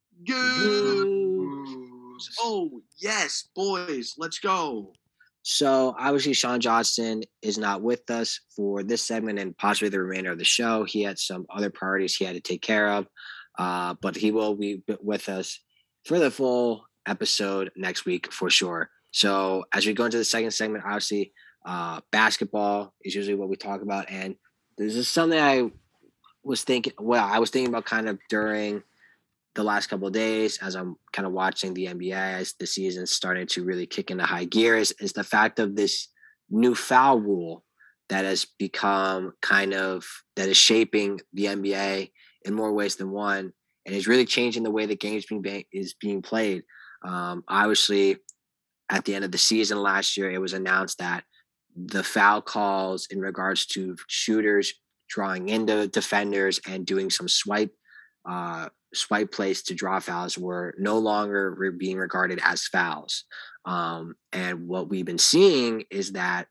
Goose. Oh, yes, boys, let's go. So, obviously, Sean Johnston is not with us for this segment and possibly the remainder of the show. He had some other priorities he had to take care of, uh, but he will be with us for the full episode next week for sure. So as we go into the second segment, obviously, uh, basketball is usually what we talk about. And this is something I was thinking, well, I was thinking about kind of during the last couple of days as I'm kind of watching the N B A as the season's starting to really kick into high gear is, is the fact of this new foul rule that has become kind of, that is shaping the N B A in more ways than one. And is really changing the way the game is being, is being played. Um, obviously, at the end of the season last year, it was announced that the foul calls in regards to shooters drawing into defenders and doing some swipe uh, swipe plays to draw fouls were no longer re- being regarded as fouls. Um, and what we've been seeing is that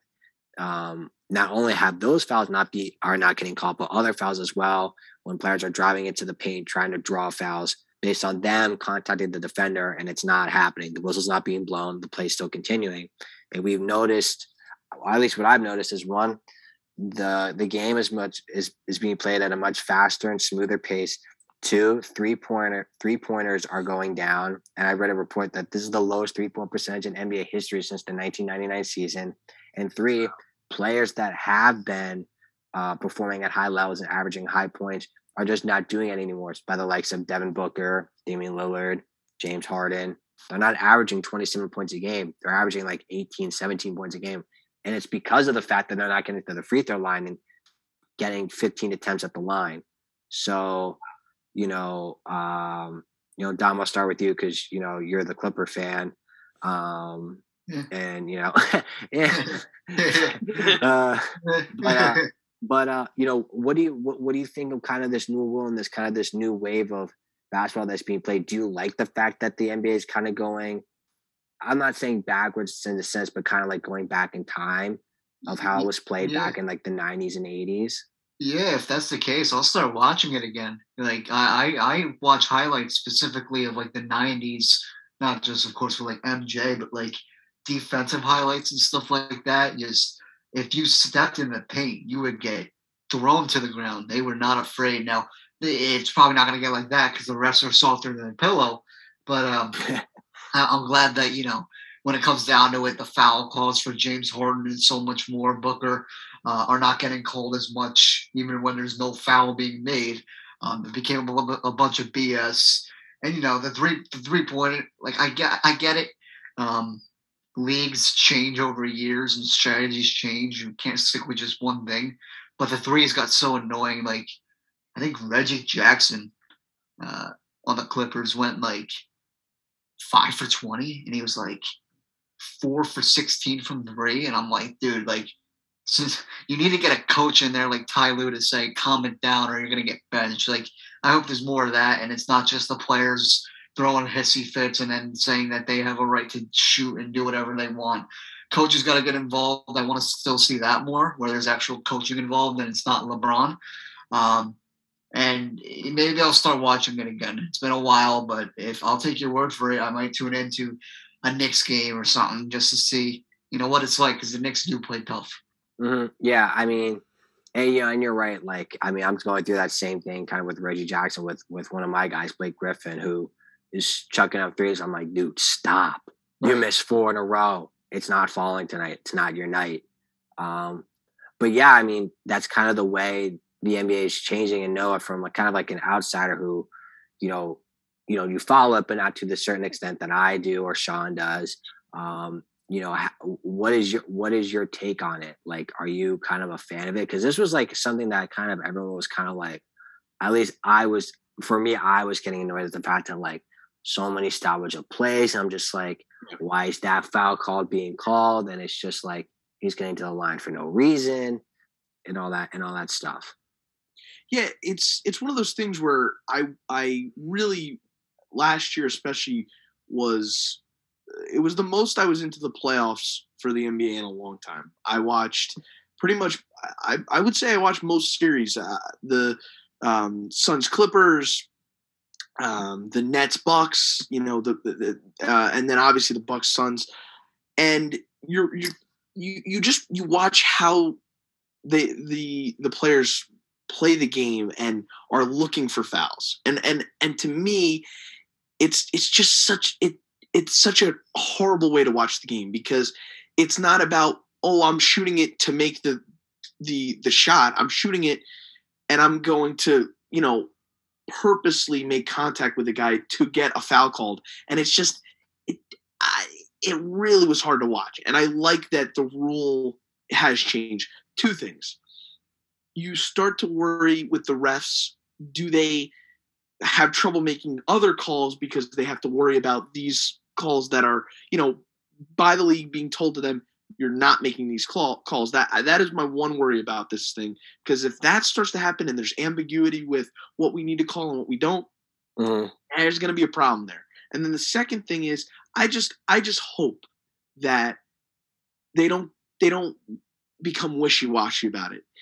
um, not only have those fouls not be are not getting called, but other fouls as well when players are driving into the paint trying to draw fouls based on them contacting the defender, and it's not happening. The whistle's not being blown. The play's still continuing. And we've noticed, or at least what I've noticed is one, the the game is much is is being played at a much faster and smoother pace. Two, three pointer three pointers are going down. And I read a report that this is the lowest three point percentage in N B A history since the nineteen ninety-nine season. And three, players that have been uh, performing at high levels and averaging high points are just not doing it anymore. It's by the likes of Devin Booker, Damian Lillard, James Harden. They're not averaging twenty-seven points a game. They're averaging like eighteen, seventeen points a game. And it's because of the fact that they're not getting to the free throw line and getting fifteen attempts at the line. So, you know, um, you know, Dom, I'll start with you because, you know, you're the Clipper fan. Um, yeah. And, you know, yeah. uh, but, uh, But uh, you know, what do you what, what do you think of kind of this new rule and this kind of this new wave of basketball that's being played? Do you like the fact that the N B A is kind of going? I'm not saying backwards in the sense, but kind of like going back in time of how it was played yeah. back in like the nineties and eighties. Yeah, if that's the case, I'll start watching it again. Like I, I, I watch highlights specifically of like the nineties, not just of course for like M J, but like defensive highlights and stuff like that. Just if you stepped in the paint, you would get thrown to the ground. They were not afraid. Now, it's probably not going to get like that because the refs are softer than a pillow. But um, I'm glad that, you know, when it comes down to it, the foul calls for James Harden and so much more, Booker, uh, are not getting called as much, even when there's no foul being made. Um, it became a, a bunch of B S. And, you know, the three the three-pointer, like, I get, I get it. Um, leagues change over years and strategies change. You can't stick with just one thing. But the threes got so annoying. Like, I think Reggie Jackson uh, on the Clippers went like five for twenty, and he was like four for sixteen from three. And I'm like, dude, like, since you need to get a coach in there like Ty Lue to say, calm it down or you're going to get benched. Like, I hope there's more of that. And it's not just the players throwing hissy fits and then saying that they have a right to shoot and do whatever they want. Coaches got to get involved. I want to still see that more, where there's actual coaching involved and it's not LeBron. Um, and maybe I'll start watching it again. It's been a while, but if I'll take your word for it, I might tune into a Knicks game or something just to see, you know, what it's like, because the Knicks do play tough. Mm-hmm. Yeah, I mean, and, you know, and you're right. Like, I mean, I'm going through that same thing kind of with Reggie Jackson, with with one of my guys, Blake Griffin, who is chucking up threes. I'm like, dude, stop. You missed four in a row. It's not falling tonight. It's not your night. Um, but yeah, I mean, that's kind of the way the N B A is changing. And Noah, from like kind of like an outsider who, you know, you know, you follow it, but not to the certain extent that I do or Sean does. Um, you know, what is your what is your take on it? Like, are you kind of a fan of it? Because this was like something that kind of everyone was kind of like, at least I was, for me, I was getting annoyed at the fact that like so many stoppage of plays. I'm just like, why is that foul called being called? And it's just like he's getting to the line for no reason and all that and all that stuff. Yeah, it's it's one of those things where I I really last year especially was it was the most I was into the playoffs for the N B A in a long time. I watched pretty much I I would say I watched most series. Uh, the um, Suns Clippers, um, the Nets Bucks, you know, the, the, the uh, and then obviously the Bucks Suns, and you're you you you just you watch how the the the players play the game and are looking for fouls. And and and to me, it's it's just such it it's such a horrible way to watch the game because it's not about, oh, I'm shooting it to make the the the shot. I'm shooting it and I'm going to, you know, purposely make contact with the guy to get a foul called. And it's just it I, it really was hard to watch. And I like that the rule has changed. Two things. You start to worry with the refs. Do they have trouble making other calls because they have to worry about these calls that are, you know, by the league being told to them, you're not making these call, calls. That that is my one worry about this thing. Because if that starts to happen and there's ambiguity with what we need to call and what we don't, mm-hmm. there's going to be a problem there. And then the second thing is, I just I just hope that they don't they don't become wishy-washy about it.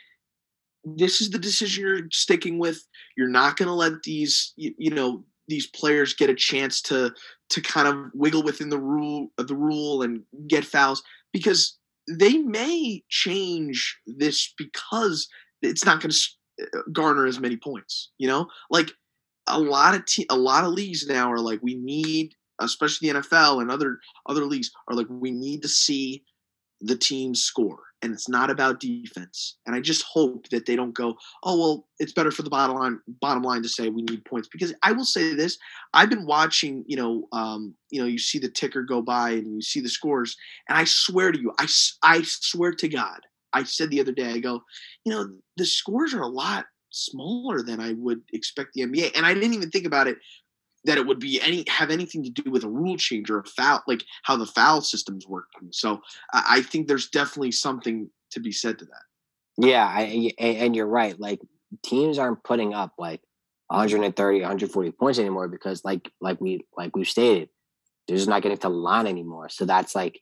This is the decision you're sticking with. You're not going to let these, you, you know, these players get a chance to to kind of wiggle within the rule of the rule and get fouls because they may change this because it's not going to garner as many points. You know, like a lot of te- a lot of leagues now are like, we need, especially the N F L and other other leagues are like, we need to see the team score. And it's not about defense. And I just hope that they don't go, oh, well, it's better for the bottom line, bottom line to say we need points. Because I will say this, I've been watching, you know, um, you know, you see the ticker go by and you see the scores. And I swear to you, I, I swear to God, I said the other day, I go, you know, the scores are a lot smaller than I would expect the N B A. And I didn't even think about it, that it would be any have anything to do with a rule change or a foul, like how the foul system's working. So I, I think there's definitely something to be said to that. Yeah, I, and you're right. Like teams aren't putting up like one thirty, one forty points anymore because, like, like we like we've stated, they're just not getting to the line anymore. So that's like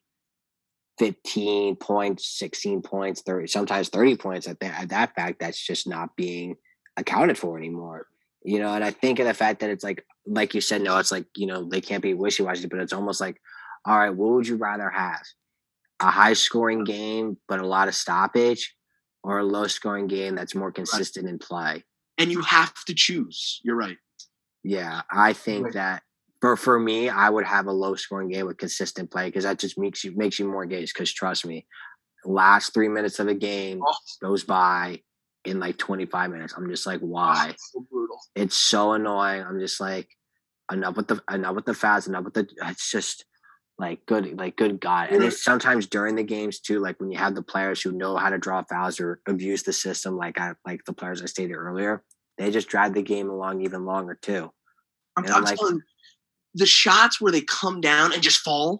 fifteen points, sixteen points, thirty, sometimes thirty points. At that, at that fact, that's just not being accounted for anymore. You know, and I think of the fact that it's like, like you said, no, it's like, you know, they can't be wishy-washy, but it's almost like, all right, what would you rather have? A high-scoring game, but a lot of stoppage, or a low-scoring game that's more consistent right. in play? And you have to choose. You're right. Yeah, I think right. that for for me, I would have a low-scoring game with consistent play because that just makes you makes you more engaged. Because trust me, last three minutes of a game oh. goes by in like twenty-five minutes. I'm just like, why? Oh, so brutal. It's so annoying. I'm just like, enough with the enough with the fouls, enough with the. It's just like good, like good God. And it's sometimes during the games too, like when you have the players who know how to draw fouls or abuse the system, like I like the players I stated earlier, they just drag the game along even longer too. I'm, I'm like, telling the shots where they come down and just fall.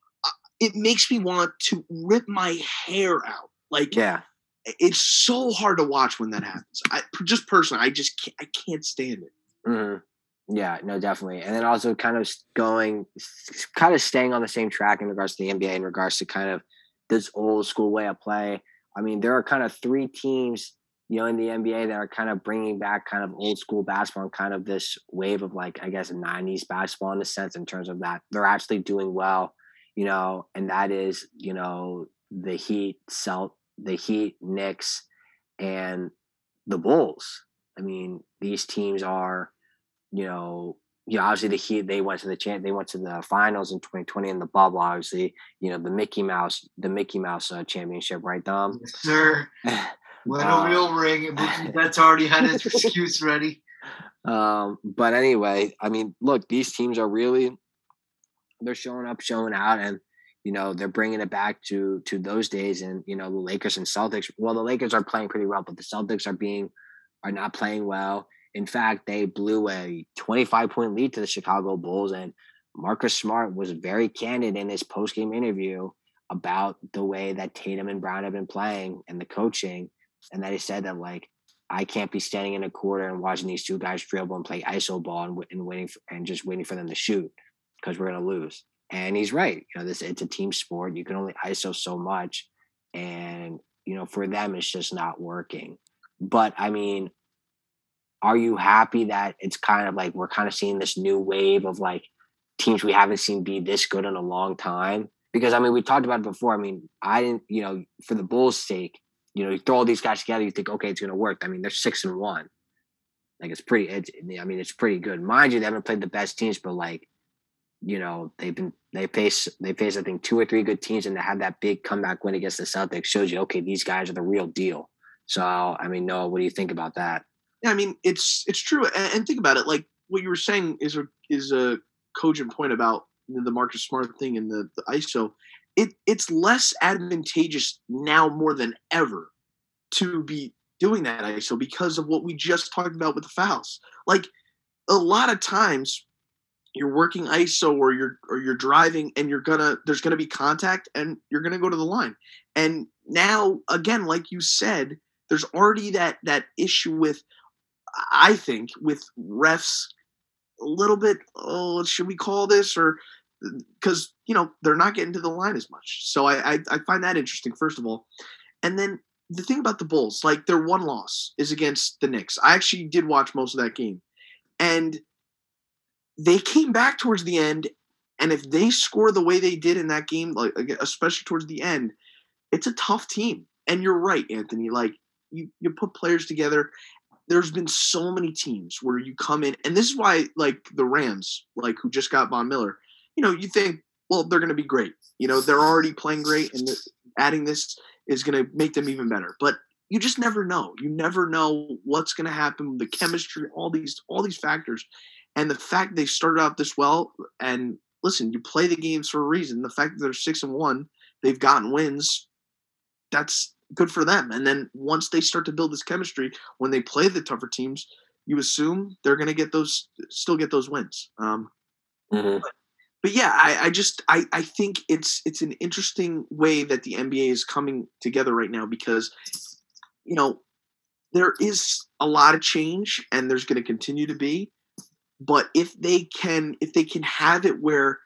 It makes me want to rip my hair out. Like, yeah. It's so hard to watch when that happens. I just personally, I just can't, I can't stand it. Mm-hmm. Yeah, no, definitely. And then also kind of going, kind of staying on the same track in regards to the N B A, in regards to kind of this old school way of play. I mean, there are kind of three teams, you know, in the N B A that are kind of bringing back kind of old school basketball and kind of this wave of like, I guess, nineties basketball in a sense, in terms of that they're actually doing well, you know, and that is, you know, the Heat, Celt. the Heat, Knicks, and the Bulls. I mean, these teams are, you know, you know, obviously the Heat, they went to the champ, they went to the finals in twenty twenty in the bubble. Obviously, you know, the Mickey Mouse, the Mickey Mouse uh, championship, right, Dom? Yes, sir. Win a real ring. That's already had its excuse ready. Um, but anyway, I mean, look, these teams are really, they're showing up, showing out, and you know, they're bringing it back to to those days. And, you know, the Lakers and Celtics, well, the Lakers are playing pretty well, but the Celtics are being, are not playing well. In fact, they blew a twenty-five point lead to the Chicago Bulls. And Marcus Smart was very candid in his post-game interview about the way that Tatum and Brown have been playing and the coaching. And that he said that, like, I can't be standing in a quarter and watching these two guys dribble and play I S O ball and, and waiting for, and just waiting for them to shoot because we're going to lose. And he's right. You know, this it's a team sport. You can only I S O so much. And, you know, for them, it's just not working. But, I mean, are you happy that it's kind of like we're kind of seeing this new wave of, like, teams we haven't seen be this good in a long time? Because, I mean, we talked about it before. I mean, I didn't, you know, for the Bulls' sake, you know, you throw all these guys together, you think, okay, it's going to work. I mean, they're six and one. Like, it's pretty, it's, I mean, it's pretty good. Mind you, they haven't played the best teams, but, like, you know, they've been, they face, they face, I think, two or three good teams, and to have that big comeback win against the Celtics shows you, okay, these guys are the real deal. So, I mean, Noah, what do you think about that? Yeah, I mean, it's, it's true. And, and think about it. Like, what you were saying is a, is a cogent point about the Marcus Smart thing and the, the I S O. It, it's less advantageous now more than ever to be doing that I S O because of what we just talked about with the fouls. Like, a lot of times you're working I S O or you're or you're driving and you're gonna there's gonna be contact and you're gonna go to the line. And now, again, like you said, there's already that that issue with, I think, with refs a little bit, oh, should we call this? Or because, you know, they're not getting to the line as much. So I, I I find that interesting, first of all. And then the thing about the Bulls, like, their one loss is against the Knicks. I actually did watch most of that game. And they came back towards the end, and if they score the way they did in that game, like especially towards the end, it's a tough team. And you're right, Anthony. Like, you, you put players together. There's been so many teams where you come in, and this is why, like, the Rams, like, who just got Von Miller, you know, you think, well, they're going to be great. You know, they're already playing great, and adding this is going to make them even better. But you just never know. You never know what's going to happen, the chemistry, all these all these factors. And the fact they started out this well, and listen, you play the games for a reason. The fact that they're six and one, they've gotten wins, that's good for them. And then once they start to build this chemistry, when they play the tougher teams, you assume they're going to get those, still get those wins. Um, Mm-hmm. but, but yeah, I, I just I, I think it's it's an interesting way that the N B A is coming together right now because, you know, there is a lot of change and there's going to continue to be. But if they can, if they can have it where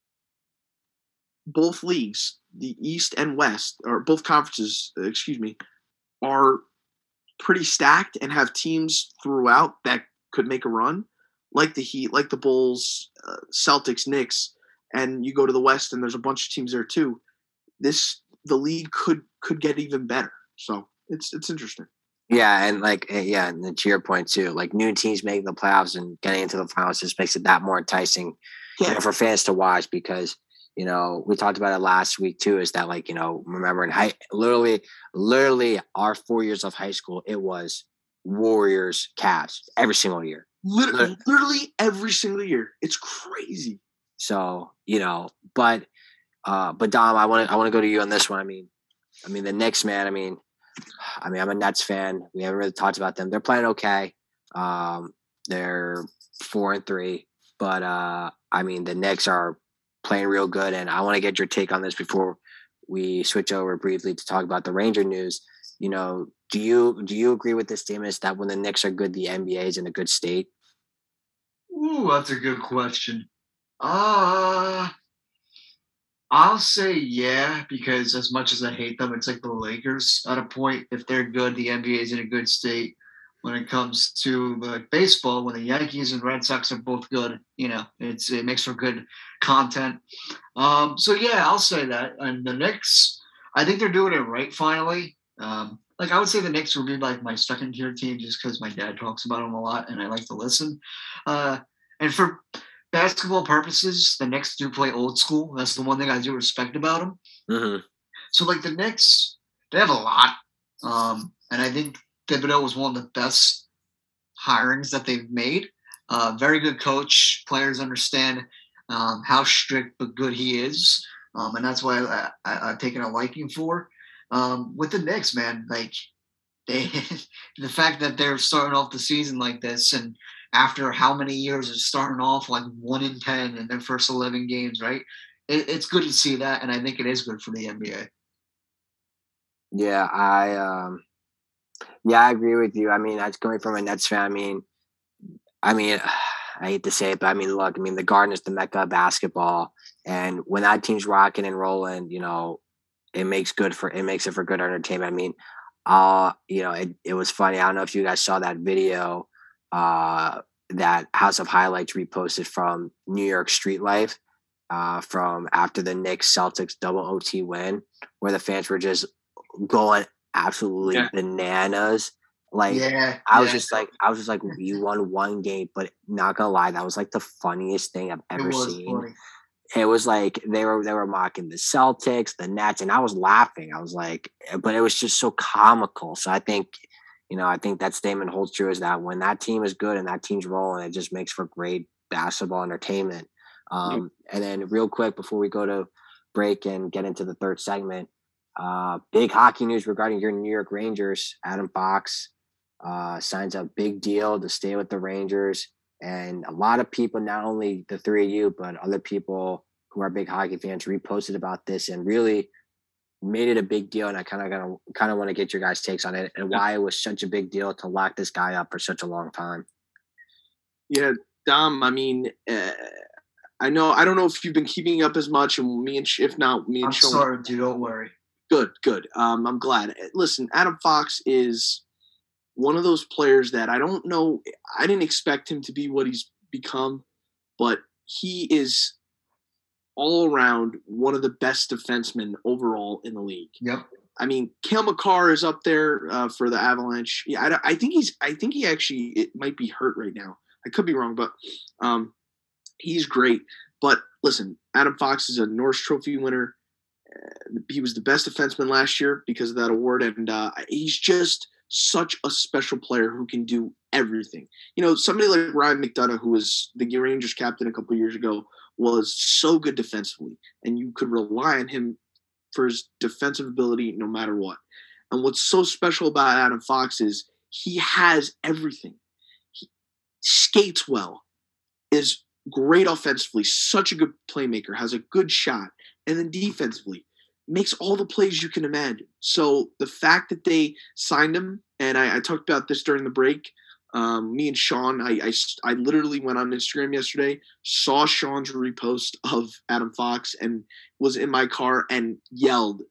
both leagues, the East and West, or both conferences, excuse me, are pretty stacked and have teams throughout that could make a run, like the Heat, like the Bulls, uh, Celtics, Knicks, and you go to the West and there's a bunch of teams there too. This the league could could get even better. So it's it's interesting. Yeah, and like yeah, and to your point too, like new teams making the playoffs and getting into the finals just makes it that more enticing, Yeah. you know, for fans to watch because, you know, we talked about it last week too, is that, like, you know, remember in high literally literally our four years of high school, it was Warriors, Cavs every single year. Literally, literally every single year. It's crazy. So, you know, but uh but Dom, I want to I want to go to you on this one. I mean, I mean the Knicks, man, I mean I mean, I'm a Nets fan. We haven't really talked about them. They're playing okay. Um, they're four and three, but uh, I mean, the Knicks are playing real good. And I want to get your take on this before we switch over briefly to talk about the Ranger news. You know, do you do you agree with this statement that when the Knicks are good, the N B A is in a good state? Ooh, that's a good question. Uh I'll say yeah, because as much as I hate them, it's like the Lakers at a point. If they're good, the N B A is in a good state. When it comes to like baseball, when the Yankees and Red Sox are both good, you know, it's it makes for good content. Um, so yeah, I'll say that. And the Knicks, I think they're doing it right finally. Um, like I would say the Knicks would be like my second tier team just because my dad talks about them a lot and I like to listen. Uh, and for basketball purposes, the Knicks do play old school. That's the one thing I do respect about them. Mm-hmm. So, like, the Knicks, they have a lot. Um, and I think Thibodeau was one of the best hirings that they've made. Uh, very good coach. Players understand um, how strict but good he is. um, and that's why I, I, I've taken a liking for. Um, with the Knicks, man, like they, the fact that they're starting off the season like this, and after how many years of starting off like one in ten in their first eleven games, right? It, it's good to see that, and I think it is good for the N B A. Yeah, I um, yeah, I agree with you. I mean, that's coming from a Nets fan. I mean, I mean, I hate to say it, but I mean, look, I mean, the Garden is the mecca of basketball, and when that team's rocking and rolling, you know, it makes good for it makes it for good entertainment. I mean, uh, you know, it, it was funny. I don't know if you guys saw that video uh, that House of Highlights reposted from New York Street Life uh, from after the Knicks Celtics double O T win, where the fans were just going absolutely yeah. bananas. Like yeah, I was yeah. just like I was just like you won one game, but not gonna lie, that was like the funniest thing I've ever seen. Funny. It was like they were they were mocking the Celtics, the Nets, and I was laughing. I was like, but it was just so comical. So I think, you know, I think that statement holds true, is that when that team is good and that team's rolling, it just makes for great basketball entertainment. Um, yeah. And then real quick before we go to break and get into the third segment, uh, big hockey news regarding your New York Rangers. Adam Fox uh, signs a big deal to stay with the Rangers. And a lot of people, not only the three of you, but other people who are big hockey fans, reposted about this and really made it a big deal. And I kind of gonna kind of want to get your guys' takes on it and why it was such a big deal to lock this guy up for such a long time. Yeah, Dom. I mean, uh, I know I don't know if you've been keeping up as much, and me and if not, me and I'm Sean. sorry, dude. Don't worry. Good, good. Um, I'm glad. Listen, Adam Fox is one of those players that I don't know. I didn't expect him to be what he's become, but he is all around one of the best defensemen overall in the league. Yep. I mean, Cale Makar is up there uh, for the Avalanche. Yeah, I, I think he's. I think he actually it might be hurt right now. I could be wrong, but um, he's great. But listen, Adam Fox is a Norris Trophy winner. Uh, he was the best defenseman last year because of that award, and uh, he's just such a special player who can do everything. You know, somebody like Ryan McDonough, who was the Rangers captain a couple of years ago, was so good defensively, and you could rely on him for his defensive ability no matter what. And what's so special about Adam Fox is he has everything. He skates well, is great offensively, such a good playmaker, has a good shot, and then defensively makes all the plays you can imagine. So the fact that they signed him, and I, I talked about this during the break, um, me and Sean, I, I, I literally went on Instagram yesterday, saw Sean's repost of Adam Fox, and was in my car and yelled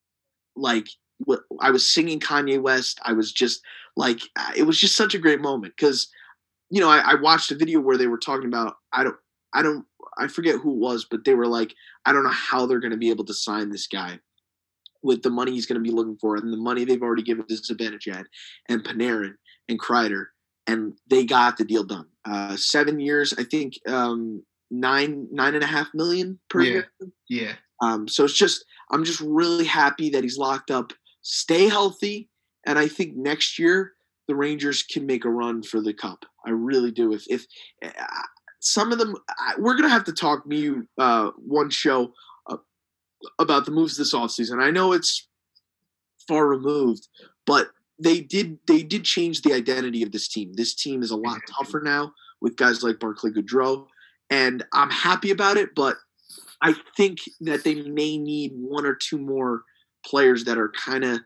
like what I was singing Kanye West. I was just like, it was just such a great moment because, you know, I, I watched a video where they were talking about, I don't, I don't, I forget who it was, but they were like, I don't know how they're going to be able to sign this guy with the money he's going to be looking for and the money they've already given to Zibanejad and Panarin and Kreider, and they got the deal done. Uh, seven years, I think, um, nine nine and a half million per yeah. year. Yeah. Um, so it's just, I'm just really happy that he's locked up. Stay healthy, and I think next year the Rangers can make a run for the cup. I really do. If if uh, some of them, we're gonna have to talk me you uh, one show uh, about the moves this offseason. I know it's far removed, but they did they did change the identity of this team. This team is a lot tougher now with guys like Barclay Goodrow, and I'm happy about it. But I think that they may need one or two more players that are kind of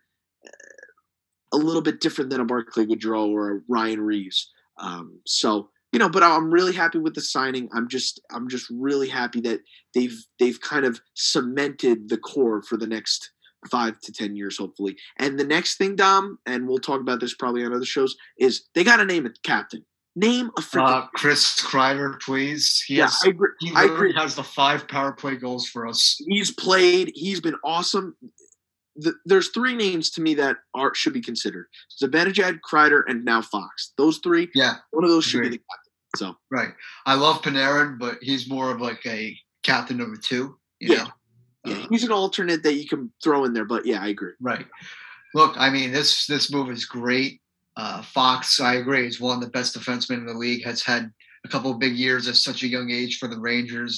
a little bit different than a Barclay Goodrow or a Ryan Reeves. Um, so. You know, but I'm really happy with the signing. I'm just, I'm just really happy that they've, they've kind of cemented the core for the next five to ten years, hopefully. And the next thing, Dom, and we'll talk about this probably on other shows, is they got to name a captain. Name a freaking uh, Chris Kreider, please. He yeah, has, I agree. He I agree. has the five power play goals for us. He's played. He's been awesome. The, there's three names to me that are should be considered: Zibanejad, Kreider, and now Fox. Those three. Yeah, one of those should great. be the captain. So right, I love Panarin, but he's more of like a captain number two. You yeah, know? yeah, uh, he's an alternate that you can throw in there. But yeah, I agree. Right. Look, I mean this this move is great. Uh, Fox, I agree, is one of the best defensemen in the league. Has had a couple of big years at such a young age for the Rangers, and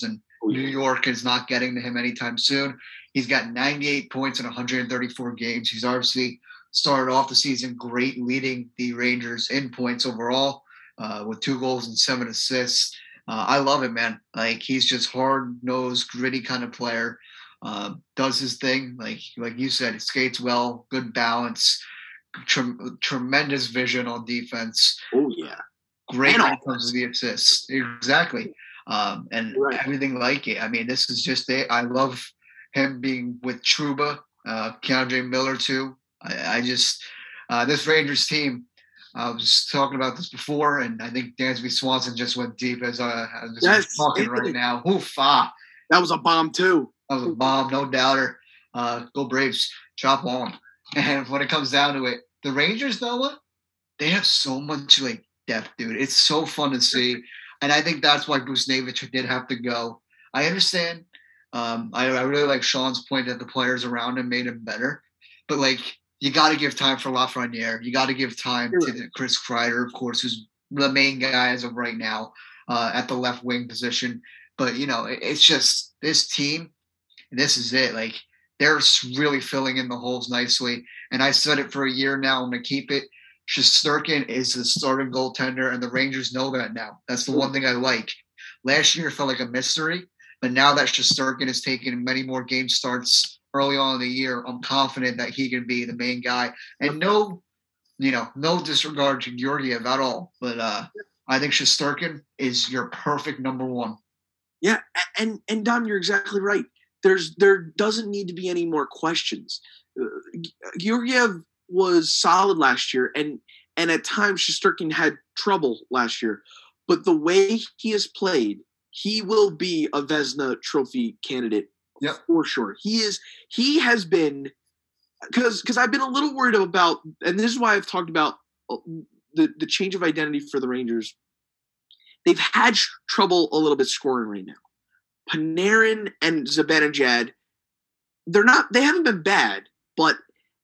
New York is not getting to him anytime soon. He's got ninety-eight points in one hundred thirty-four games. He's obviously started off the season great, leading the Rangers in points overall uh, with two goals and seven assists. Uh, I love it, man. Like, he's just hard-nosed, gritty kind of player. Uh, does his thing. Like like you said, he skates well, good balance, tre- tremendous vision on defense. Oh, yeah. Great And when it comes to the assists. Exactly. Um, and Right. everything like it. I mean, this is just it. I love him being with Trouba, uh, Keandre Miller too. I, I just uh, this Rangers team. I was talking about this before, and I think Dansby Swanson just went deep as uh, as Yes, we're talking right now. Oof, ah, That was a bomb, too. that was a bomb, no doubter. Uh, go Braves, chop on. And when it comes down to it, the Rangers, though, what they have so much like depth, dude. It's so fun to see, and I think that's why Buchnevich did have to go. I understand. Um, I, I really like Sean's point that the players around him made him better, but like you got to give time for Lafreniere. You got to give time You're to right. the Chris Kreider, of course, who's the main guy as of right now uh, at the left wing position. But you know, it, it's just this team. This is it. Like, they're really filling in the holes nicely. And I said it for a year now. I'm going to keep it. Shesterkin is the starting goaltender, and the Rangers know that now. That's the one thing I like. Last year it felt like a mystery, but now that Shesterkin has taken many more game starts early on in the year, I'm confident that he can be the main guy. And no, you know, no disregard to Georgiev at all, but uh, I think Shesterkin is your perfect number one. Yeah, a- and and Dom, you're exactly right. There's there doesn't need to be any more questions. Uh, Georgiev was solid last year, and and at times Shesterkin had trouble last year. But the way he has played, he will be a Vezina Trophy candidate Yep. for sure. He is. He has been because because I've been a little worried about, and this is why I've talked about uh, the the change of identity for the Rangers. They've had sh- trouble a little bit scoring right now. Panarin and Zibanejad, they're not. They haven't been bad, but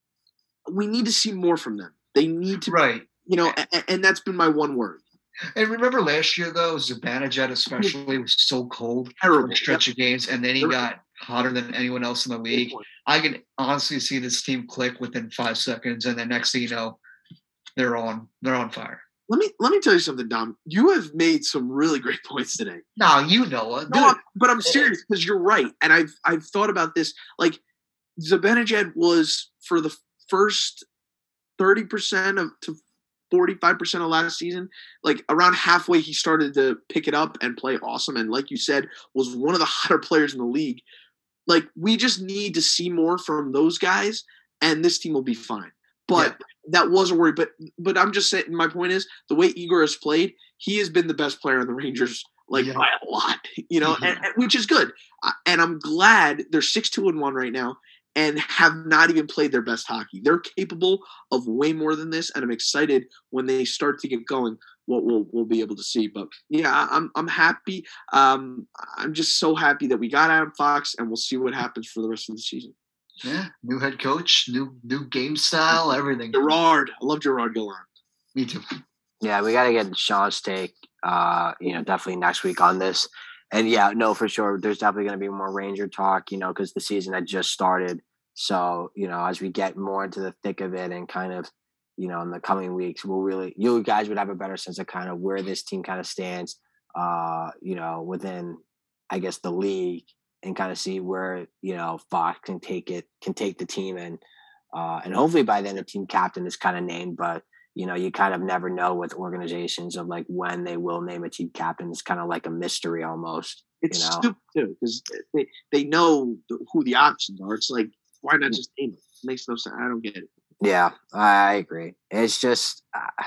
we need to see more from them. They need to, Right. you know, and, and that's been my one word. And remember last year, though, Zibanejad especially was so cold for Terrible. a stretch of games, and then he Yep. got hotter than anyone else in the league. I can honestly see this team click within five seconds, and the next thing you know, they're on they're on fire. Let me let me tell you something, Dom. You have made some really great points today. Now you know it. No, I'm- but I'm serious because you're right, and I've I've thought about this. Like Zibanejad was for the first thirty percent of to forty-five percent of last season. Like around halfway, he started to pick it up and play awesome. And like you said, was one of the hotter players in the league. Like we just need to see more from those guys, and this team will be fine. But Yeah. that was a worry. But but I'm just saying. My point is the way Igor has played, he has been the best player on the Rangers. Like Yeah. by a lot, you know, Mhm. and, and- which is good. Uh, And I'm glad they're six two and one right now, and have not even played their best hockey. They're capable of way more than this, and I'm excited when they start to get going. What we'll we'll be able to see. But yeah, I- I'm I'm happy. Um, I'm just so happy that we got Adam Fox, and we'll see what happens for the rest of the season. Yeah, new head coach, new new game style, everything. Gerard, I love Gerard Gallant. Me too. Yeah, we got to get Sean's take, uh, you know, definitely next week on this. And yeah, no, for sure. There's definitely going to be more Ranger talk, you know, because the season had just started. So, you know, as we get more into the thick of it and kind of, you know, in the coming weeks, we'll really, you guys would have a better sense of kind of where this team kind of stands, uh, you know, within, I guess, the league, and kind of see where, you know, Fox can take it, can take the team. And, uh, and hopefully by then the team captain is kind of named, but, you know, you kind of never know with organizations of like when they will name a team captain. It's kind of like a mystery almost. It's You know? stupid too because they they know who the options are. It's like why not just name it? It makes no sense. I don't get it. Yeah, I agree. It's just, uh,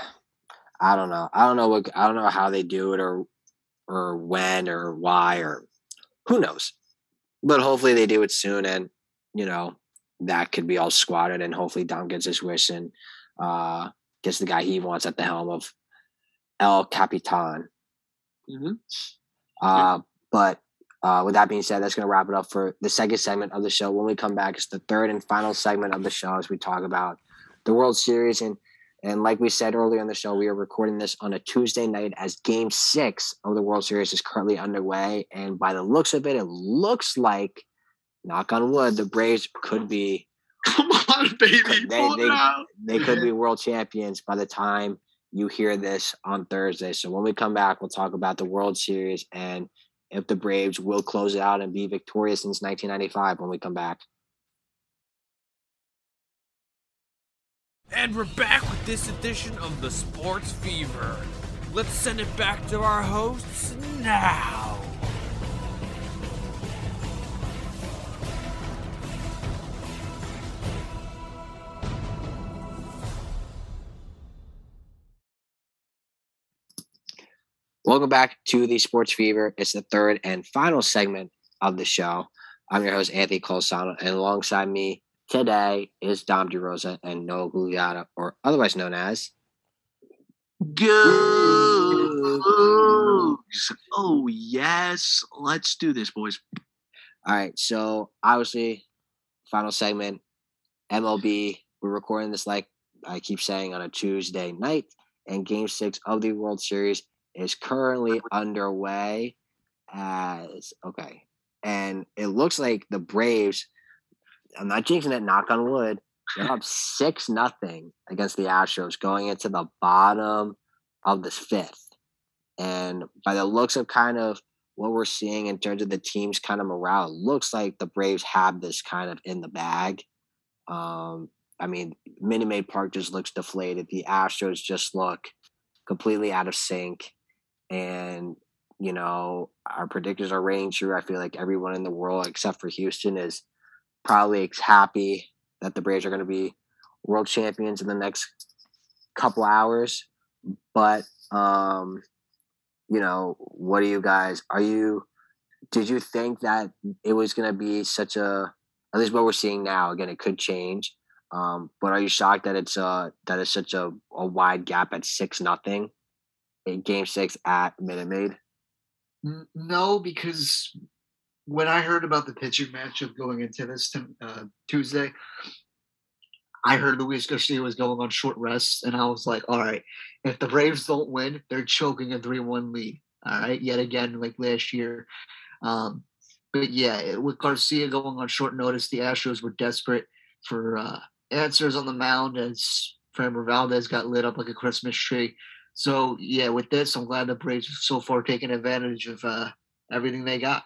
I don't know. I don't know what, I don't know how they do it or, or when or why or who knows. But hopefully they do it soon, and you know that could be all squatted, and hopefully Dom gets his wish and uh, gets the guy he wants at the helm of El Capitan. Mm-hmm. Uh, but uh, with that being said, that's going to wrap it up for the second segment of the show. When we come back, it's the third and final segment of the show as we talk about the World Series. And And like we said earlier in the show, we are recording this on a Tuesday night as Game Six of the World Series is currently underway. And by the looks of it, it looks like, knock on wood, the Braves could be. Come on, baby, they, pull they, it out. They could be world champions by the time you hear this on Thursday. So when we come back, we'll talk about the World Series and if the Braves will close it out and be victorious since nineteen ninety-five when we come back. And we're back with this edition of the Sports Fever. Let's send it back to our hosts now. Welcome back to the Sports Fever. It's the third and final segment of the show. I'm your host, Anthony Colasano, and alongside me today is Dom DeRosa and Noah Gugliotta, or otherwise known as Googs. Oh, yes. Let's do this, boys. All right, so obviously, final segment, M L B. We're recording this, like I keep saying, on a Tuesday night, and Game Six of the World Series is currently underway. As okay, and it looks like the Braves. I'm not jinxing it. Knock on wood. They're up six nothing against the Astros, going into the bottom of the fifth. And by the looks of kind of what we're seeing in terms of the team's kind of morale, it looks like the Braves have this kind of in the bag. Um, I mean, Minute Maid Park just looks deflated. The Astros just look completely out of sync. And, you know, our predictors are reigning true. I feel like everyone in the world, except for Houston, is probably happy that the Braves are going to be world champions in the next couple hours. But, um, you know, what do you guys, are you, did you think that it was going to be such a, at least what we're seeing now, again, it could change. Um, but are you shocked that it's uh that it's such a, a wide gap at six nothing in Game Six at Minute Maid? No, because when I heard about the pitching matchup going into this uh, Tuesday, I heard Luis Garcia was going on short rest, and I was like, all right, if the Braves don't win, they're choking a three one lead. All right, yet again, like last year. Um, but yeah, with Garcia going on short notice, the Astros were desperate for uh, answers on the mound as Framber Valdez got lit up like a Christmas tree. So, yeah, with this, I'm glad the Braves have so far taken advantage of uh, everything they got.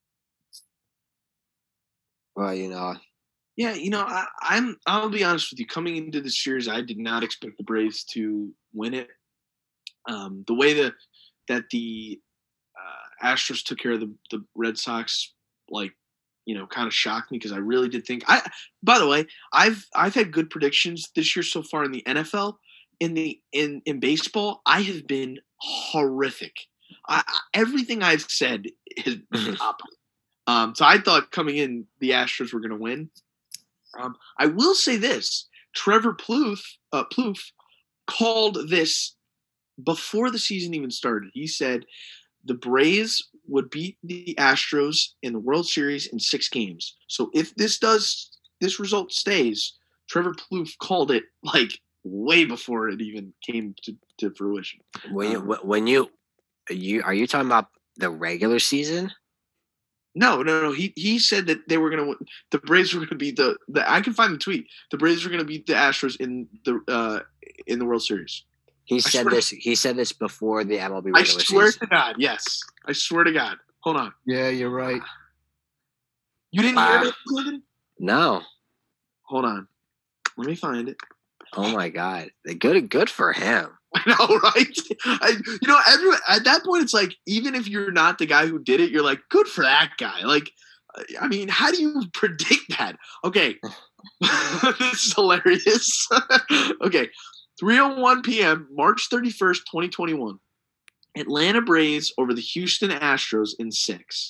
Well, you know. Yeah, you know, I, I'm. I'll be honest with you. Coming into this series, I did not expect the Braves to win it. Um, the way that that the uh, Astros took care of the, the Red Sox, like, you know, kind of shocked me because I really did think. I. By the way, I've I've had good predictions this year so far in the N F L. In the in in baseball, I have been horrific. I, everything I've said has been up. Um, so I thought coming in, the Astros were going to win. Um, I will say this: Trevor Plouffe, uh, Plouffe called this before the season even started. He said the Braves would beat the Astros in the World Series in six games. So if this does, this result stays, Trevor Plouffe called it like way before it even came to, to fruition. When you, Um, when you, are you, are you talking about the regular season? No, no, no. He he said that they were going to – the Braves were going to beat the, the – I can find the tweet. The Braves were going to beat the Astros in the uh, in the World Series. He said swear- this. He said this before the M L B I regular swear season. to God, yes. I swear to God. Hold on. Yeah, you're right. You didn't Wow. hear that, Logan? No. Hold on. Let me find it. Oh my God. Good. Good for him. I know, right? I, you know, everyone at that point, it's like even if you're not the guy who did it, you're like, good for that guy. Like, I mean, how do you predict that? Okay, this is hilarious. Okay, three oh one p.m., March thirty-first, twenty twenty-one. Atlanta Braves over the Houston Astros in six.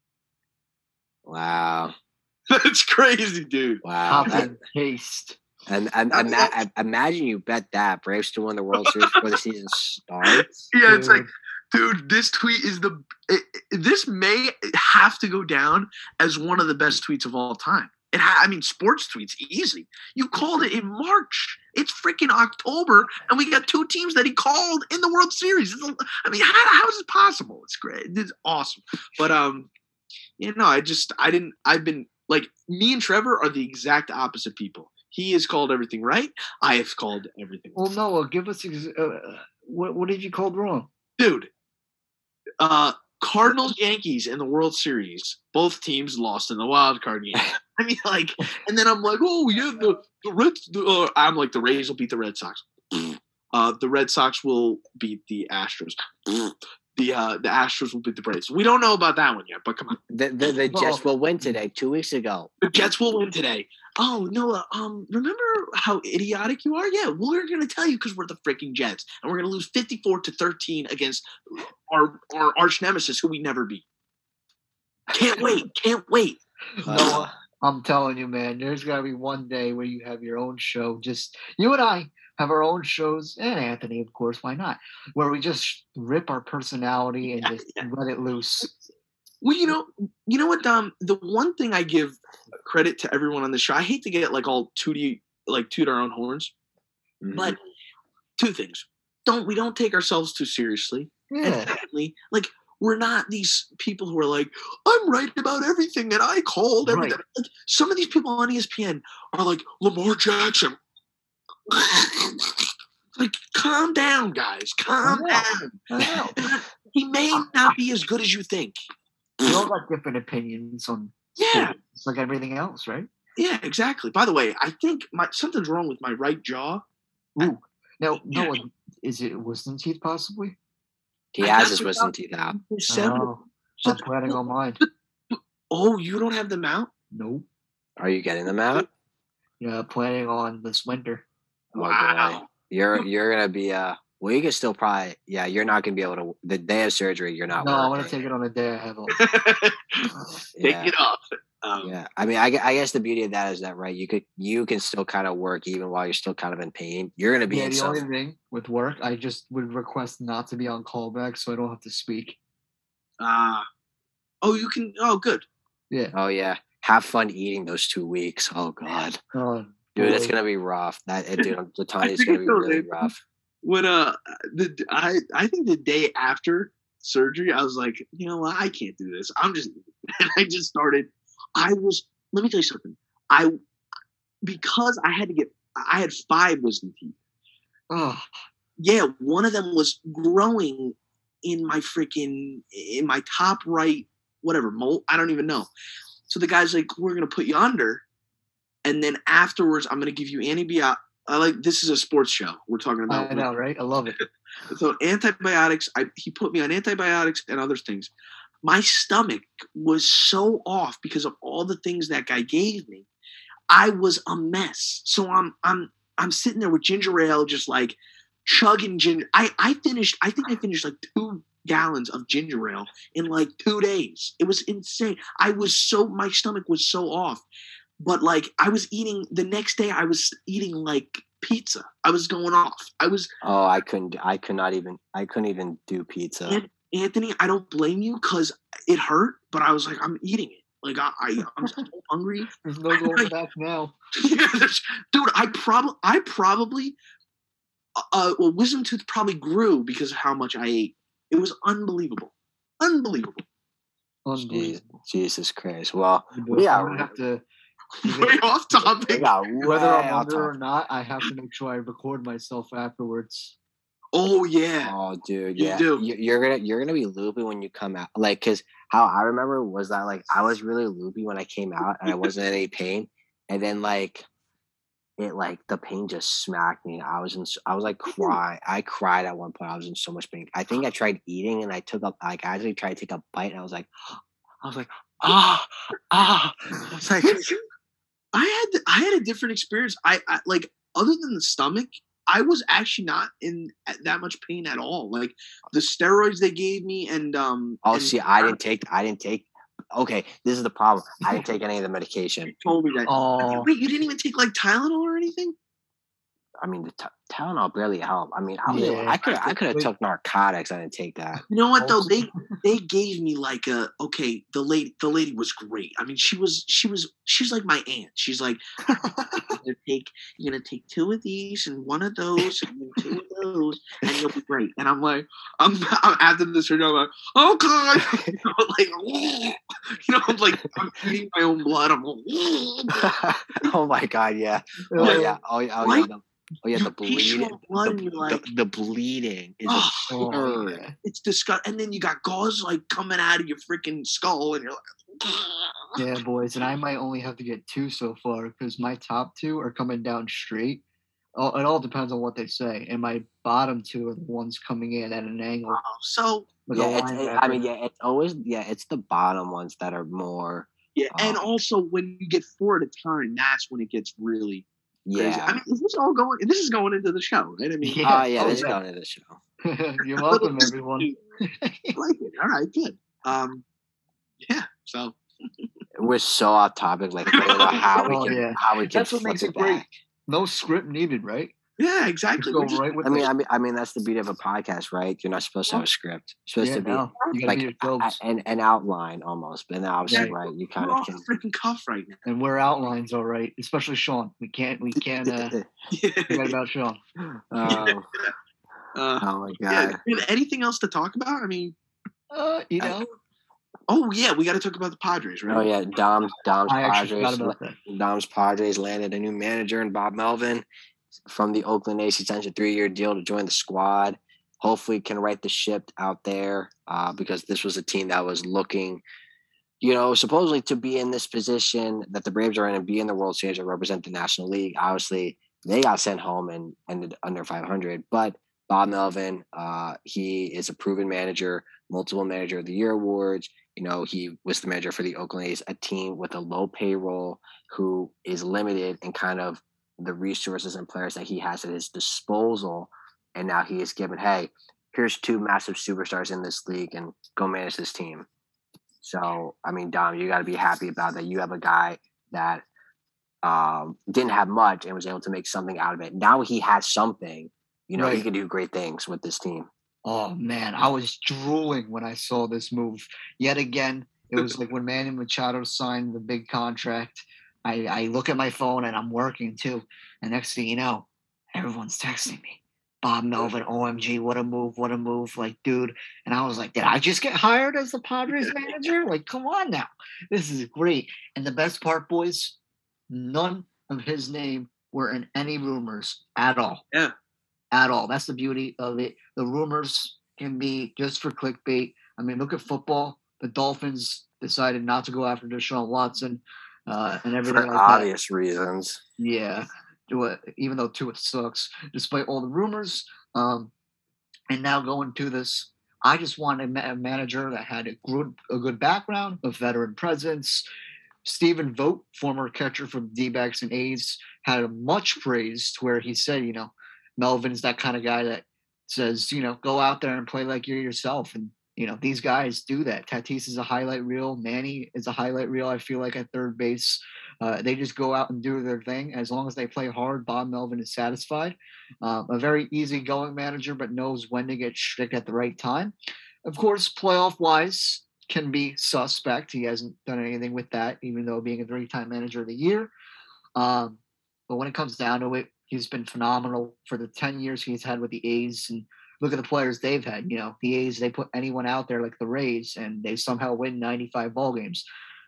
Wow. That's crazy, dude. Wow. Copy and paste. And, and, and ima- imagine you bet that Braves to win the World Series before the season starts. Yeah, it's like, dude, this tweet is the it, – this may have to go down as one of the best tweets of all time. It ha- I mean, sports tweets, easy. You called it in March. It's freaking October, and we got two teams that he called in the World Series. It's a, I mean, how, how is this possible? It's great. It's awesome. But, um, you know, I just, I didn't, I've been, like, me and Trevor are the exact opposite people. He has called everything right. I have called everything Well, wrong. Noah, give us ex- uh, what what did you called wrong? Dude, uh, Cardinals, Yankees in the World Series. Both teams lost in the wild card game. I mean, like, and then I'm like, oh yeah, the the Reds. The, uh, I'm like, the Rays will beat the Red Sox. Uh, the Red Sox will beat the Astros. The uh, the Astros will beat the Braves. We don't know about that one yet, but come on, The the, the Jets will win today. Two weeks ago. the Jets will win today. Oh Noah, um, remember how idiotic you are? Yeah, we're gonna tell you because we're the freaking Jets, and we're gonna lose fifty-four to thirteen against our our arch nemesis, who we never beat. Can't wait, can't wait. Noah, I'm telling you, man, there's got to be one day where you have your own show. Just you and I have our own shows, and Anthony, of course, why not? Where we just rip our personality and Yeah, just yeah. let it loose. Well, you know, you know what? Um, the one thing I give credit to everyone on the show. I hate to get like all tooty, like toot our own horns, Mhm. but two things: don't we don't take ourselves too seriously, and Yeah, secondly, like we're not these people who are like, I'm right about everything and I called everything. Right. Like, some of these people on E S P N are like Lamar Jackson. Like, calm down, guys. Calm I know. down. I know. He may not be as good as you think. We all got different opinions on Yeah. sports, it's like everything else, right? Yeah, exactly. By the way, I think my something's wrong with my right jaw. Ooh. Now, Yeah. Noah, is it wisdom teeth possibly? He I has got his to wisdom talk- teeth out. There's seven. Oh, I'm planning on mine. Oh, you don't have them out? Nope. Are you getting them out? Yeah, planning on this winter. Oh, boy. Wow. You're you're gonna be uh. Well, you can still probably. Yeah, you're not gonna be able to. The day of surgery, you're not. No, I'm gonna working. take it on the day I have off. Take Yeah. it off. Um, Yeah, I mean, I, gue- I guess the beauty of that is that, right? You could you can still kind of work even while you're still kind of in pain. You're gonna be Yeah, in the some. only thing with work, I just would request not to be on callback so I don't have to speak. Ah. oh, you can. Oh, good. Yeah. Oh yeah, have fun eating those two weeks. Oh god, Oh, dude, it's boy. gonna be rough. That it, dude, the Tony's think gonna it be will, really dude. rough. What uh the I I think the day after surgery, I was like, you know what, I can't do this. I'm just and I just started. I was let me tell you something. I because I had to get I had five wisdom teeth. Oh, Yeah, one of them was growing in my freaking in my top right whatever mole. I don't even know. So the guy's like, we're gonna put you under, and then afterwards, I'm gonna give you antibiotic. I like this is a sports show. We're talking about. I know, right? I love it. So antibiotics, I, he put me on antibiotics and other things. My stomach was so off because of all the things that guy gave me. I was a mess. So I'm I'm I'm sitting there with ginger ale, just like chugging ginger. I I finished. I think I finished like two gallons of ginger ale in like two days. It was insane. I was so my stomach was so off. But like I was eating the next day, I was eating like pizza. I was going off. I was Oh, I couldn't. I could not even. I couldn't even do pizza. An- Anthony. I don't blame you because it hurt, but I was like, I'm eating it. Like I, I I'm so hungry. There's no going back now. Yeah, there's- dude, I probably, I probably, uh, well, wisdom tooth probably grew because of how much I ate. It was unbelievable, unbelievable. Jeez, Unbelievable. Jesus Christ. Well, Boy, we I'm got gonna have to. Way off we topic. got Whether way I'm off under or topic. not, I have to make sure I record myself afterwards. Oh yeah, Oh, dude, You yeah, do. You- you're gonna you're gonna be loopy when you come out. Like, cause how I remember was that like I was really loopy when I came out and I wasn't in any pain, and then like it like the pain just smacked me. I was in s- I was like crying. I cried at one point. I was in so much pain. I think I tried eating and I took up like I actually tried to take a bite and I was like, I was like ah ah. I was like, I had I had a different experience. I, I like other than the stomach, I was actually not in that much pain at all. Like the steroids they gave me, and um. oh and see, I didn't take I didn't take. Okay, this is the problem. I didn't take any of the medication. You told me that. Oh, Wait, you didn't even take like Tylenol or anything? I mean, the t- Tylenol barely helped. I mean, I was able, Yeah. I could I could have took narcotics. I didn't take that. You know what though? They they gave me like a okay. The lady the lady was great. I mean, she was she was she's like my aunt. She's like, you're gonna take you're gonna take two of these and one of those and two of those and you'll be great. And I'm like, I'm, I'm after this surgery. I'm like, oh god, you know, like you know, I'm like I'm eating my own blood. I'm like, Oh my god, yeah. Oh Yeah. yeah. Oh yeah. Oh Right? yeah. The, oh yeah. You The piss your bleeding. blood The, and you're the, like, the bleeding is oh, absurd. yeah. it's disgusting. And then you got gauze like coming out of your freaking skull, and you're like, Yeah, boys, and I might only have to get two so far because my top two are coming down straight. All, it all depends on what they say, and my bottom two are the ones coming in at an angle. oh, so Like a Yeah, it's, it, I linebacker. mean, yeah, it's always yeah, it's the bottom ones that are more. yeah. And Um, also when you get four at a time, that's when it gets really crazy. Yeah. I mean, is this all going? This is going into the show, right? I mean, Yeah. Oh yeah, Oh, this is yeah. going into the show. You're welcome, everyone. I like it. All right, good. Um, yeah. So We're so off topic. Like I don't know how we Oh, can yeah. how we can That's what flip makes it it great. back. No script needed, right? yeah, Just exactly. go We're just- right with I mean, it. I mean, I mean, that's the beauty of a podcast, right? You're not supposed to have a script. You're supposed Yeah, to be no, you gotta like be yourselves. a- an, an outline almost, but then obviously, Right. right? You we're kind of off can. the freaking cuff right now. And we're outlines, all right. Especially Sean. We can't. We can't uh, forget about Sean. Oh, uh, oh my yeah. god! And anything else to talk about? I mean, Uh, you I- know, oh yeah, we got to talk about the Padres, right? Oh yeah, Dom's Dom's I actually Padres. forgot about that. Dom's Padres landed a new manager in Bob Melvin from the Oakland A's. He signed a three-year deal to join the squad. Hopefully, can right the ship out there uh, because this was a team that was looking, you know, supposedly to be in this position that the Braves are in and be in the World Series and represent the National League. Obviously, they got sent home and ended under five hundred. But Bob Melvin, uh, he is a proven manager, multiple Manager of the Year awards. You know, he was the manager for the Oakland A's, a team with a low payroll who is limited in kind of the resources and players that he has at his disposal. And now he is given, hey, here's two massive superstars in this league and go manage this team. So, I mean, Dom, you got to be happy about that. You have a guy that um, didn't have much and was able to make something out of it. Now he has something. You know, Right. he can do great things with this team. Oh man, I was drooling when I saw this move. Yet again, it was like when Manny Machado signed the big contract. I, I look at my phone and I'm working too. And next thing you know, everyone's texting me. Bob Melvin, O M G, what a move, what a move. Like, dude. And I was like, did I just get hired as the Padres manager? Like, come on now. This is great. And the best part, boys, none of his name were in any rumors at all. Yeah. At all. That's the beauty of it. The rumors can be just for clickbait. I mean, look at football. The Dolphins decided not to go after Deshaun Watson uh, and everything For like that. obvious reasons. Yeah, do it, even though Tua sucks, despite all the rumors. Um, and now going to this, I just wanted a, ma- a manager that had a good, a good background, a veteran presence. Stephen Vogt, former catcher from D-backs and A's, had much praise to where he said, you know, Melvin's that kind of guy that says, you know, go out there and play like you're yourself. And, you know, these guys do that. Tatis is a highlight reel. Manny is a highlight reel, I feel like, at third base. Uh, they just go out and do their thing. As long as they play hard, Bob Melvin is satisfied. Um, a very easygoing manager, but knows when to get strict at the right time. Of course, playoff-wise, can be suspect. He hasn't done anything with that, even though being a three-time manager of the year. Um, but when it comes down to it, he's been phenomenal for the ten years he's had with the A's. And look at the players they've had. You know, the A's, they put anyone out there like the Rays, and they somehow win ninety-five ball games.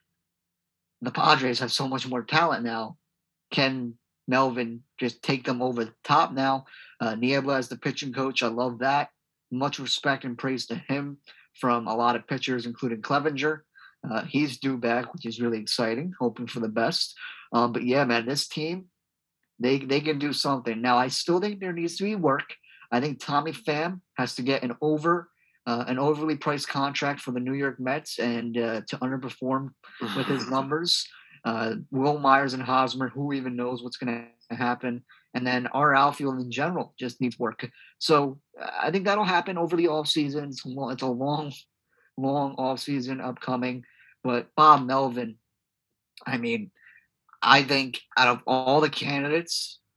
The Padres have so much more talent now. Can Melvin just take them over the top now? Uh, Niebla as the pitching coach, I love that. Much respect and praise to him from a lot of pitchers, including Clevenger. Uh, he's due back, which is really exciting, hoping for the best. Um, but yeah, man, this team, they they can do something. Now, I still think there needs to be work. I think Tommy Pham has to get an over uh, an overly priced contract for the New York Mets and uh, to underperform with his numbers. Uh, Will Myers and Hosmer, who even knows what's going to happen? And then our outfield in general just needs work. So uh, I think that'll happen over the offseason. It's, lo- it's a long, long offseason upcoming. But Bob Melvin, I mean, I think out of all the candidates,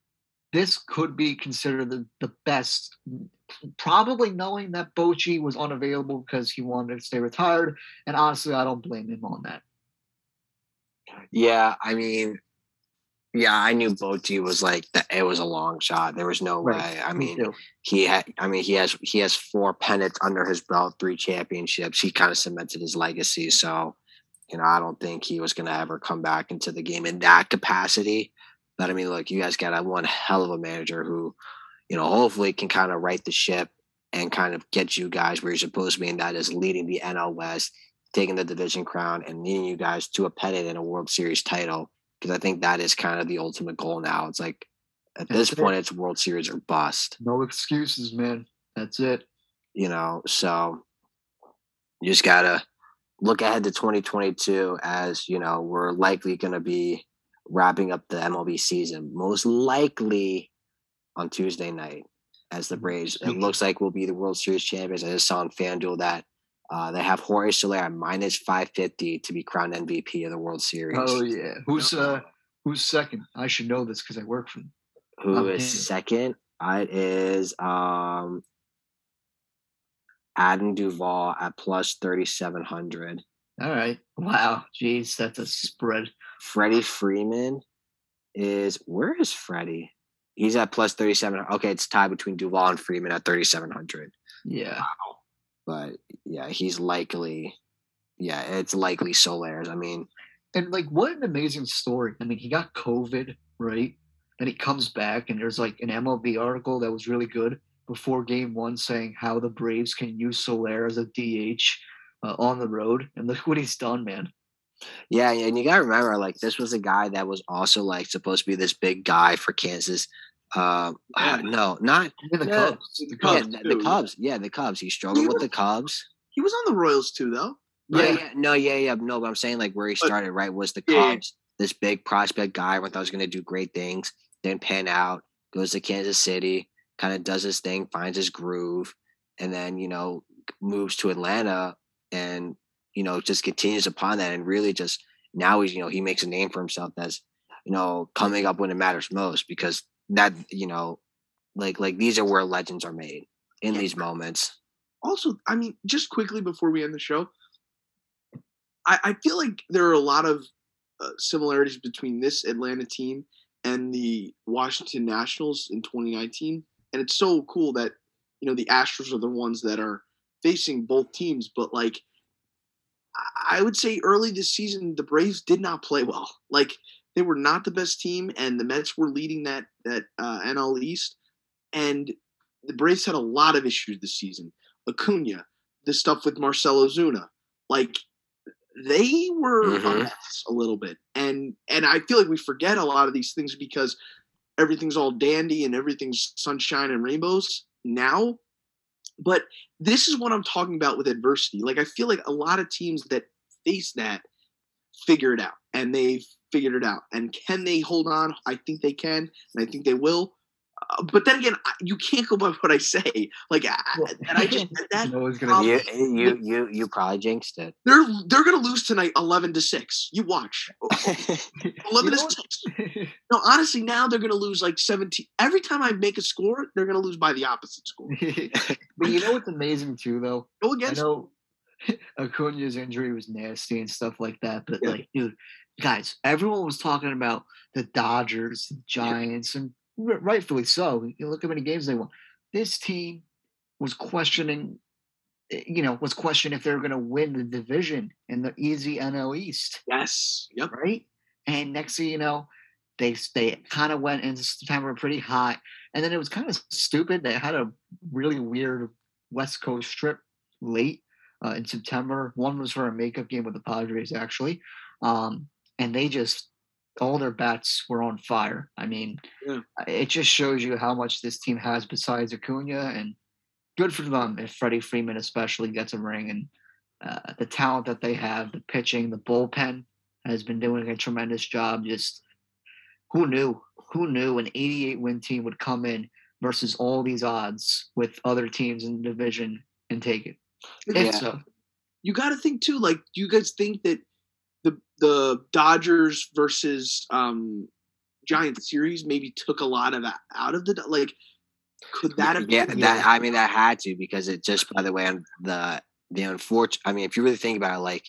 this could be considered the, the best, probably knowing that Bochy was unavailable because he wanted to stay retired. And honestly, I don't blame him on that. Yeah, I mean, yeah, I knew Bochy was like that. It was a long shot. There was no Right. way. I Me mean, too. he had. I mean, he has. He has four pennants under his belt, three championships. He kind of cemented his legacy. So, you know, I don't think he was going to ever come back into the game in that capacity. But I mean, look, you guys got one hell of a manager who, you know, hopefully can kind of right the ship and kind of get you guys where you're supposed to be, and that is leading the N L West, taking the division crown, and leading you guys to a pennant and a World Series title. Because I think that is kind of the ultimate goal now. It's like at this That's point, it. it's World Series or bust. No excuses, man. That's it. You know, so you just gotta look ahead to twenty twenty-two as you know we're likely going to be wrapping up the M L B season, most likely on Tuesday night as the Braves. It looks like we'll be the World Series champions. I just saw on FanDuel that uh, they have Jorge Soler at minus five fifty to be crowned M V P of the World Series. Oh yeah. Who's uh who's second? I should know this because I work for them. Who I'm is in. second? It is um, Adam Duvall at plus thirty-seven hundred. All right. Wow. Jeez, that's a spread. Freddie Freeman is where is Freddie? He's at plus thirty-seven. Okay, it's tied between Duvall and Freeman at thirty-seven hundred. Yeah. But yeah, he's likely. Yeah, it's likely Soler's. I mean, And like, what an amazing story. I mean, he got COVID, right? Then he comes back, and there's like an M L B article that was really good before game one saying how the Braves can use Soler as a D H uh, on the road. And look what he's done, man. yeah, and you gotta remember, like this was a guy that was also like supposed to be this big guy for Kansas. Uh, Yeah. no, not Even the Yeah, Cubs. The The yeah, Cubs, the, too, the yeah. Cubs. Yeah, the Cubs. He struggled He with was- the Cubs. He was on the Royals too, though. Yeah, Right? yeah, no, yeah, yeah, no. But I'm saying like where he But- started, right, was the Yeah, yeah. Cubs. This big prospect guy, everyone thought was going to do great things. Didn't pan out. Goes to Kansas City, kind of does his thing, finds his groove, and then you know moves to Atlanta, and you know just continues upon that, and really just now he's you know he makes a name for himself as you know coming up when it matters most because that you know like like these are where legends are made in these moments. Also, I mean, just quickly before we end the show, I, I feel like there are a lot of uh, similarities between this Atlanta team and the Washington Nationals in twenty nineteen. And it's so cool that, you know, the Astros are the ones that are facing both teams. But, like, I- I would say early this season, the Braves did not play well. Like, they were not the best team, and the Mets were leading that, that uh, N L East. And the Braves had a lot of issues this season. Acuna, the stuff with Marcell Ozuna, like they were a Mhm. mess a little bit, and and I feel like we forget a lot of these things because everything's all dandy and everything's sunshine and rainbows now. But this is what I'm talking about with adversity. Like I feel like a lot of teams that face that figure it out, and they've figured it out. And can they hold on? I think they can, and I think they will. Uh, but then again, I- you can't go by what I say. Like, I, I- and I just that No one's gonna You you you you probably jinxed it. they're they're gonna lose tonight, eleven to six. You watch, eleven You to know what? six. No, honestly, now they're gonna lose like seventeen. Every time I make a score, they're gonna lose by the opposite score. But you know what's amazing too, though? Go I against. know Acuna's injury was nasty and stuff like that, but Yeah. like, dude, guys, everyone was talking about the Dodgers, the Giants, and r- rightfully so. You look how many games they won. This team was questioning, eh, you know, was questioning if they were going to win the division in the easy N L East, Yes. Yep. right? And next thing you know, they they kind of went into September pretty hot, and then it was kind of stupid. They had a really weird West Coast trip late uh, in September. One was for a makeup game with the Padres, actually, um, and they just all their bats were on fire. I mean, Yeah. it just shows you how much this team has besides Acuna, and good for them if Freddie Freeman especially gets a ring. And uh, the talent that they have, the pitching, the bullpen has been doing a tremendous job. Just who knew? Who knew an eighty-eight win team would come in versus all these odds with other teams in the division and take it? If Yeah. so. You got to think too. Like, do you guys think that the the Dodgers versus um, Giant series maybe took a lot of that out of the like. Could that have? Yeah, been? that I mean that had to because it just by the way on the the unfortunate. I mean, if you really think about it, like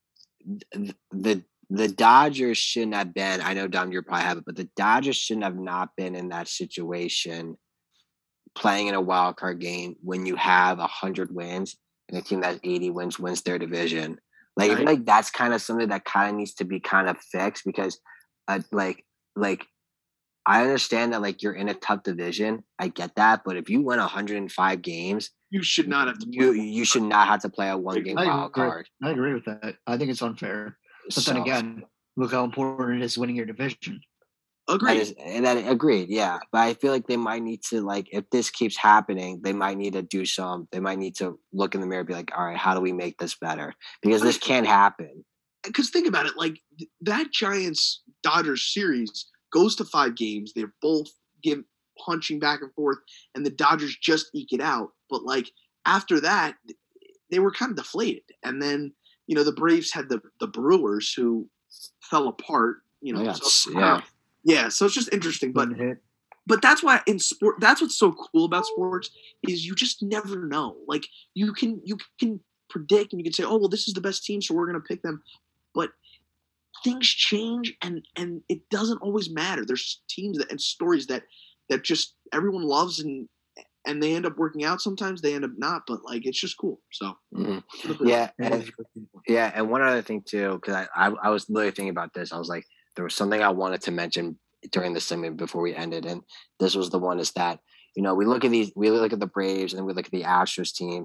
the the, the Dodgers shouldn't have been. I know Dom, you probably have it, but the Dodgers shouldn't have not been in that situation, playing in a wild card game when you have a hundred wins and a team that has eighty wins wins their division. Like, I feel like that's kind of something that kind of needs to be kind of fixed because, uh, like, like. I understand that like you're in a tough division. I get that, but if you win one hundred five games, you should not have to. Play you you should not have to play a one game wild agree. card. I agree with that. I think it's unfair. But So- then again, look how important it is winning your division. That Agreed. is, and that agreed, yeah. But I feel like they might need to like if this keeps happening, they might need to do some. They might need to look in the mirror, and be like, all right, how do we make this better? Because this can't happen. Because think about it, like th- that Giants Dodgers series goes to five games. They're both give punching back and forth, and the Dodgers just eke it out. But like after that, they were kind of deflated. And then you know the Braves had the the Brewers who fell apart. You know, Yeah, so, yeah. yeah. So it's just interesting, but. Couldn't hit. But that's why in sport, that's what's so cool about sports is you just never know. Like you can you can predict and you can say, oh well, this is the best team, so we're gonna pick them. But things change and and it doesn't always matter. There's teams that and stories that that just everyone loves and and they end up working out. Sometimes they end up not, but like it's just cool. So Mhm. Yeah, It and, is good. yeah, and one other thing too, because I, I I was literally thinking about this. I was like, there was something I wanted to mention during the segment before we ended, and this was the one is that you know we look at these, we look at the Braves, and then we look at the Astros team,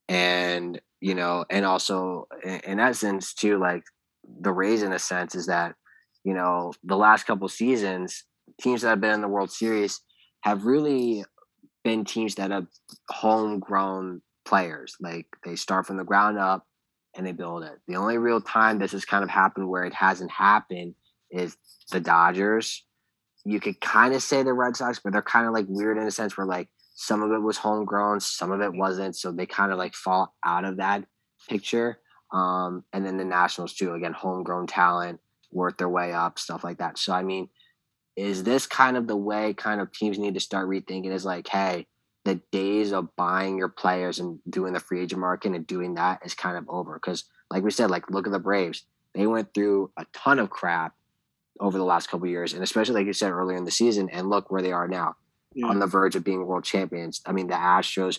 and you know, and also in, in essence too, like the Rays in a sense is that you know the last couple seasons, teams that have been in the World Series have really been teams that have homegrown players. Like they start from the ground up and they build it. The only real time this has kind of happened where it hasn't happened is the Dodgers. You could kind of say the Red Sox, but they're kind of like weird in a sense where like some of it was homegrown, some of it wasn't. So they kind of like fall out of that picture. Um, and then the Nationals too, again, homegrown talent, worked their way up, stuff like that. So I mean, is this kind of the way kind of teams need to start rethinking is like, hey, the days of buying your players and doing the free agent market and doing that is kind of over. Because like we said, like look at the Braves. They went through a ton of crap over the last couple of years, and especially like you said earlier in the season, and look where they are now, yeah. on the verge of being world champions. I mean, the Astros,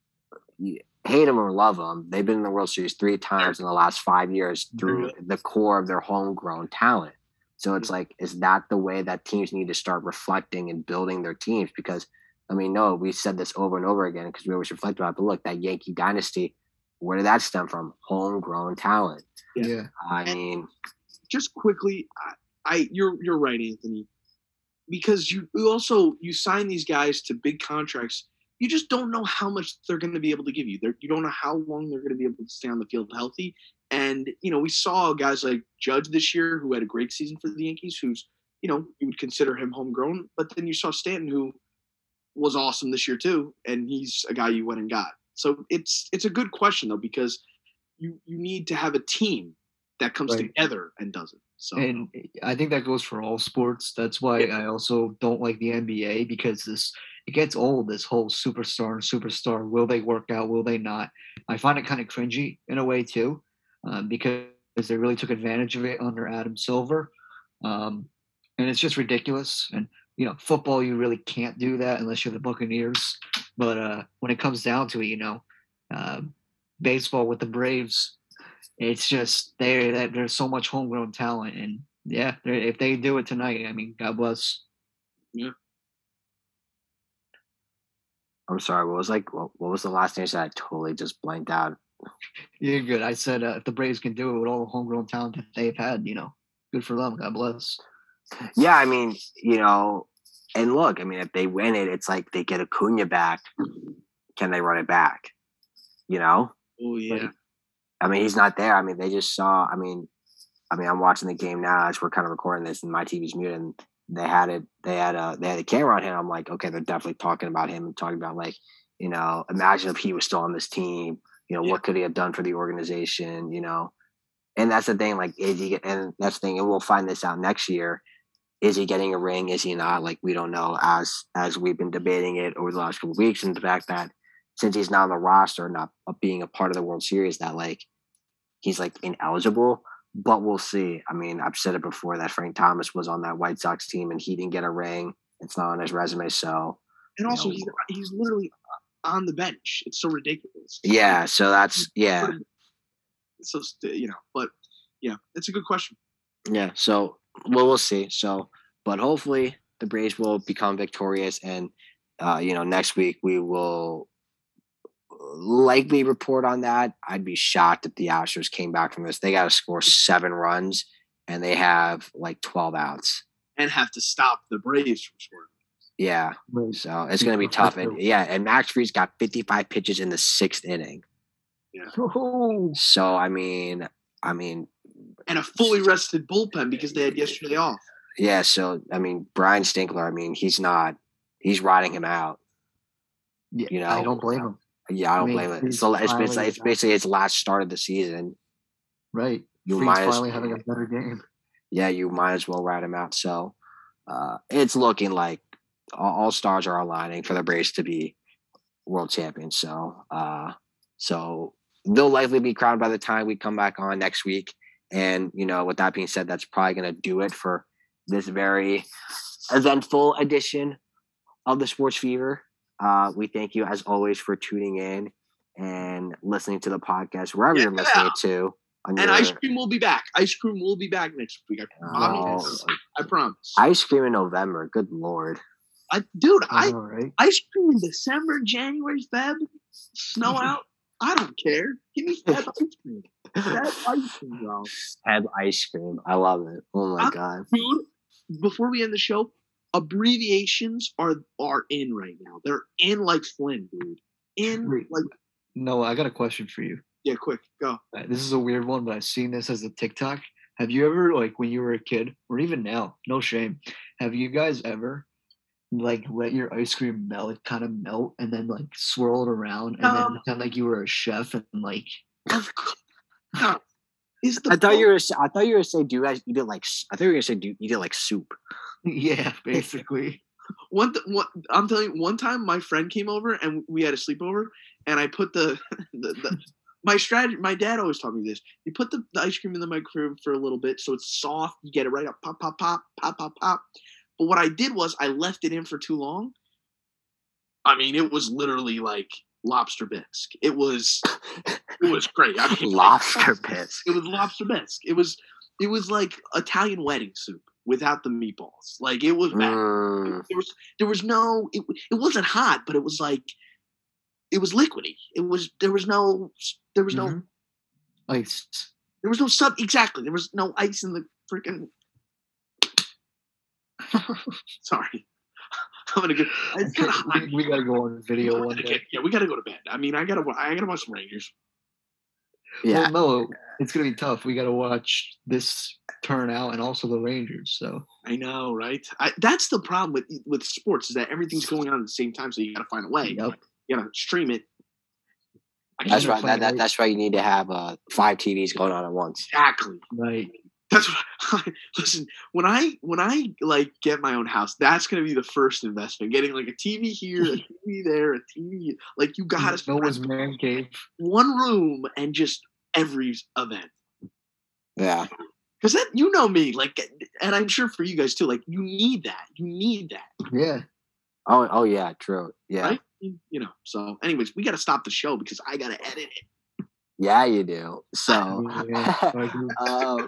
you hate them or love them, they've been in the World Series three times in the last five years through the core of their homegrown talent. So it's like, is that the way that teams need to start reflecting and building their teams? Because, I mean, no, we said this over and over again because we always reflect about it, but look, that Yankee dynasty, where did that stem from? Homegrown talent. Yeah. Yeah. I And- mean, just quickly, I, I you're you're right, Anthony, because you, you also you sign these guys to big contracts. You just don't know how much they're going to be able to give you. They're, you don't know how long they're going to be able to stay on the field healthy. And you know, we saw guys like Judge this year who had a great season for the Yankees, who's you know you would consider him homegrown. But then you saw Stanton, who was awesome this year too, and he's a guy you went and got. So it's it's a good question though, because you you need to have a team that comes Right. together and does it. So And I think that goes for all sports. That's why Yeah. I also don't like the N B A because this it gets old. This whole superstar and superstar. Will they work out? Will they not? I find it kind of cringy in a way too, um, because they really took advantage of it under Adam Silver, um, and it's just ridiculous. And you know, football you really can't do that unless you're the Buccaneers. But uh, when it comes down to it, you know, uh, baseball with the Braves. It's just they that there's so much homegrown talent, and yeah, they're- if they do it tonight, I mean, God bless. I'm sorry, what was like, what, what was the last thing you said? I totally just blanked out. You're good. I said uh, if the Braves can do it with all the homegrown talent that they've had, you know, good for them. God bless. Yeah, I mean, you know, and look, I mean, if they win it, it's like they get Acuna back. Can they run it back? You know? oh yeah. I mean, he's not there. I mean, they just saw. I mean, I mean, I'm watching the game now as we're kind of recording this, and my T V's muted. And they had it. They had a. They had a camera on him. I'm like, okay, they're definitely talking about him and talking about like, you know, imagine if he was still on this team. You know, Yeah. what could he have done for the organization? You know, and that's the thing. Like, is he, and that's the thing. And we'll find this out next year. is he getting a ring? Is he not? Like, we don't know, as as we've been debating it over the last couple of weeks, and the fact that since he's not on the roster, not being a part of the World Series, that like he's like ineligible. But we'll see. I mean, I've said it before that Frank Thomas was on that White Sox team and he didn't get a ring. It's not on his resume, so. And also, you know, he's he's literally on the bench. It's so ridiculous. Yeah, so that's yeah. So you know, but yeah, it's a good question. Yeah, so well, we'll see. So, but hopefully the Braves will become victorious, and uh, you know, next week we will likely report on that. I'd be shocked if the Astros came back from this. They got to score seven runs, and they have like twelve outs, and have to stop the Braves from scoring. Yeah, so it's going to be tough. And yeah, and Max Fried's got fifty-five pitches in the sixth inning. Yeah. So I mean, I mean, and a fully rested bullpen because they had yesterday off. Yeah, so I mean, Brian Stinkler. I mean, he's not. He's riding him out. Yeah, you know, I don't blame him. Yeah, I don't I mean, blame it. So it's, it's, it's basically his last start of the season. Right. You Fried's might as, finally having a better game. Yeah, you might as well ride him out. So uh, it's looking like all, all stars are aligning for the Braves to be world champions. So, uh, so they'll likely be crowned by the time we come back on next week. And you know, with that being said, that's probably going to do it for this very eventful edition of the Sports Fever. Uh, we thank you, as always, for tuning in and listening to the podcast, wherever yeah. you're listening to. And your, Ice Cream will be back. Ice Cream will be back next week. I promise. Oh, I promise. Ice Cream in November. Good Lord. I, dude, I, know, right? Ice Cream in December, January, Feb, snow out. I don't care. Give me Feb Ice Cream. Feb Ice Cream, bro. Feb Ice Cream. I love it. Oh, my I'm, God. Dude, before we end the show, abbreviations are are in right now. They're in like Flynn, dude. In Wait. like No, I got a question for you. yeah, quick, go. Uh, This is a weird one, but I've seen this as a TikTok. Have you ever, like, when you were a kid, or even now, no shame, have you guys ever, like, let your ice cream melt, kind of melt, and then, like, swirl it around, and Um, then pretend like you were a chef, and, like, No. Is the I thought you were. I thought you were saying, do you guys eat it like? I thought you were gonna say, do you eat it like soup? yeah, basically. one, th- one I'm telling you, one time my friend came over and we had a sleepover, and I put the the, the my strategy. My dad always taught me this: you put the, the ice cream in the microwave for a little bit, so it's soft. You get it right up, pop, pop, pop, pop, pop, pop. But what I did was I left it in for too long. I mean, it was literally like lobster bisque. It was it was great. I mean, Lobster bisque. It was lobster bisque. It was it was like Italian wedding soup without the meatballs. Like it was bad. Mm. There was there was no it, it wasn't hot, but it was like it was liquidy. It was there was no there was no Mhm. Ice. there was no sub exactly. There was no ice in the freaking sorry. I'm gonna go. It's kind of hot. we, we gotta go on video one day. Yeah, we gotta go to bed. I mean, I gotta I gotta watch some Rangers. Yeah. Well, no, it's gonna be tough. We gotta watch this turnout and also the Rangers. So I know, right? I, that's the problem with with sports is that everything's going on at the same time, so you got to find a way. Yep. You got to stream it. I That's can't- right. That, that, that's why you need to have uh, five T Vs going on at once. Exactly. right. That's what. I, listen, when I when I like get my own house, that's gonna be the first investment. Getting like a T V here, a T V there, a T V. Like you got to No one's man cave. one room and just every event. Yeah. Because that you know me, like, and I'm sure for you guys too. Like you need that. You need that. Yeah. Oh. Oh yeah. True. Yeah. Right? You know. So, anyways, we got to stop the show because I got to edit it. Yeah, you do. So. Yeah, I agree. um,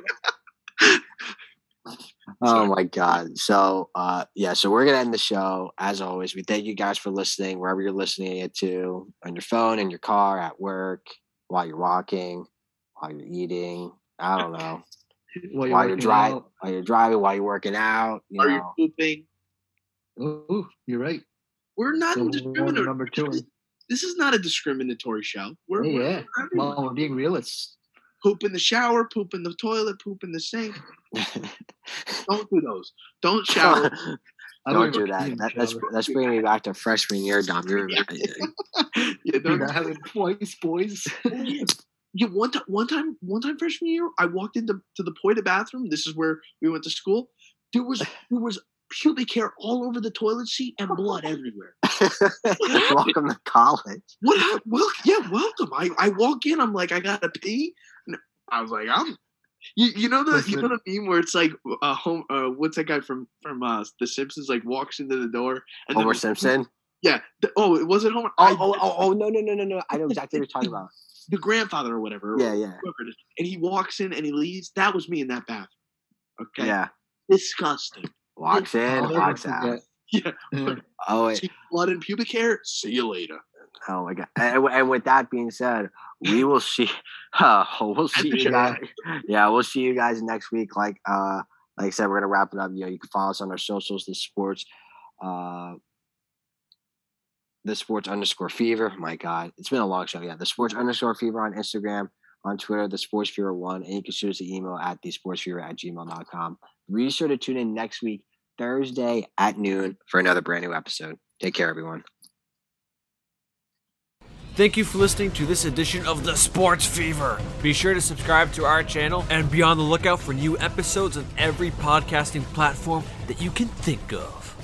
oh my God. So uh yeah, so we're gonna end the show. As always, we thank you guys for listening wherever you're listening it to, on your phone, in your car, at work, while you're walking, while you're eating. I don't know. While While you're working driving, out. while you're driving, while you're working out. You Are know. you pooping? Ooh, you're right. We're not So we're discriminatory. number two. This is not a discriminatory show. We're, Hey, we're yeah. for everyone. Well, we're being realists. Poop in the shower, poop in the toilet, poop in the sink. Don't do those. Don't shower. I Don't even do pee that. in the that that's shower. that's bringing me back to freshman year, Dom. You're, yeah, Dude, don't, I haven't twice, boys. yeah, one time, one time, one time, freshman year, I walked into to the Poita bathroom. This is where we went to school. There was there was pubic hair all over the toilet seat and blood everywhere. Welcome to college. What happened? Well, yeah, welcome. I, I walk in, I'm like, I gotta pee. And I was like, I'm you, you know the Listen. you know the meme where it's like uh home uh what's that guy from from uh The Simpsons like walks into the door and Homer then, Simpson. Yeah. The, oh, it wasn't Homer. Oh, I- oh, oh, oh, no, no, no, no, no. I know exactly what you're talking about. the grandfather or whatever. Yeah, or yeah. whoever it is. And he walks in and he leaves. That was me in that bathroom. Okay. Yeah. Disgusting. Walks in, I'll never walks out. forget. Yeah. Yeah. Oh, wait. See blood and pubic hair. See you later. Oh my god! And, and with that being said, we will see. Uh, we'll see you guys. Yeah, we'll see you guys next week. Like, uh, like I said, we're gonna wrap it up. You know, you can follow us on our socials. The sports, uh, the sports underscore fever. My God, it's been a long show. Yeah, the sports underscore fever on Instagram, on Twitter, the sports fever one, and you can shoot us an email at the sports fever at gmail dot com. Be sure to tune in next week, Thursday at noon, for another brand new episode. Take care, everyone. Thank you for listening to this edition of The Sports Fever. Be sure to subscribe to our channel and be on the lookout for new episodes on every podcasting platform that you can think of.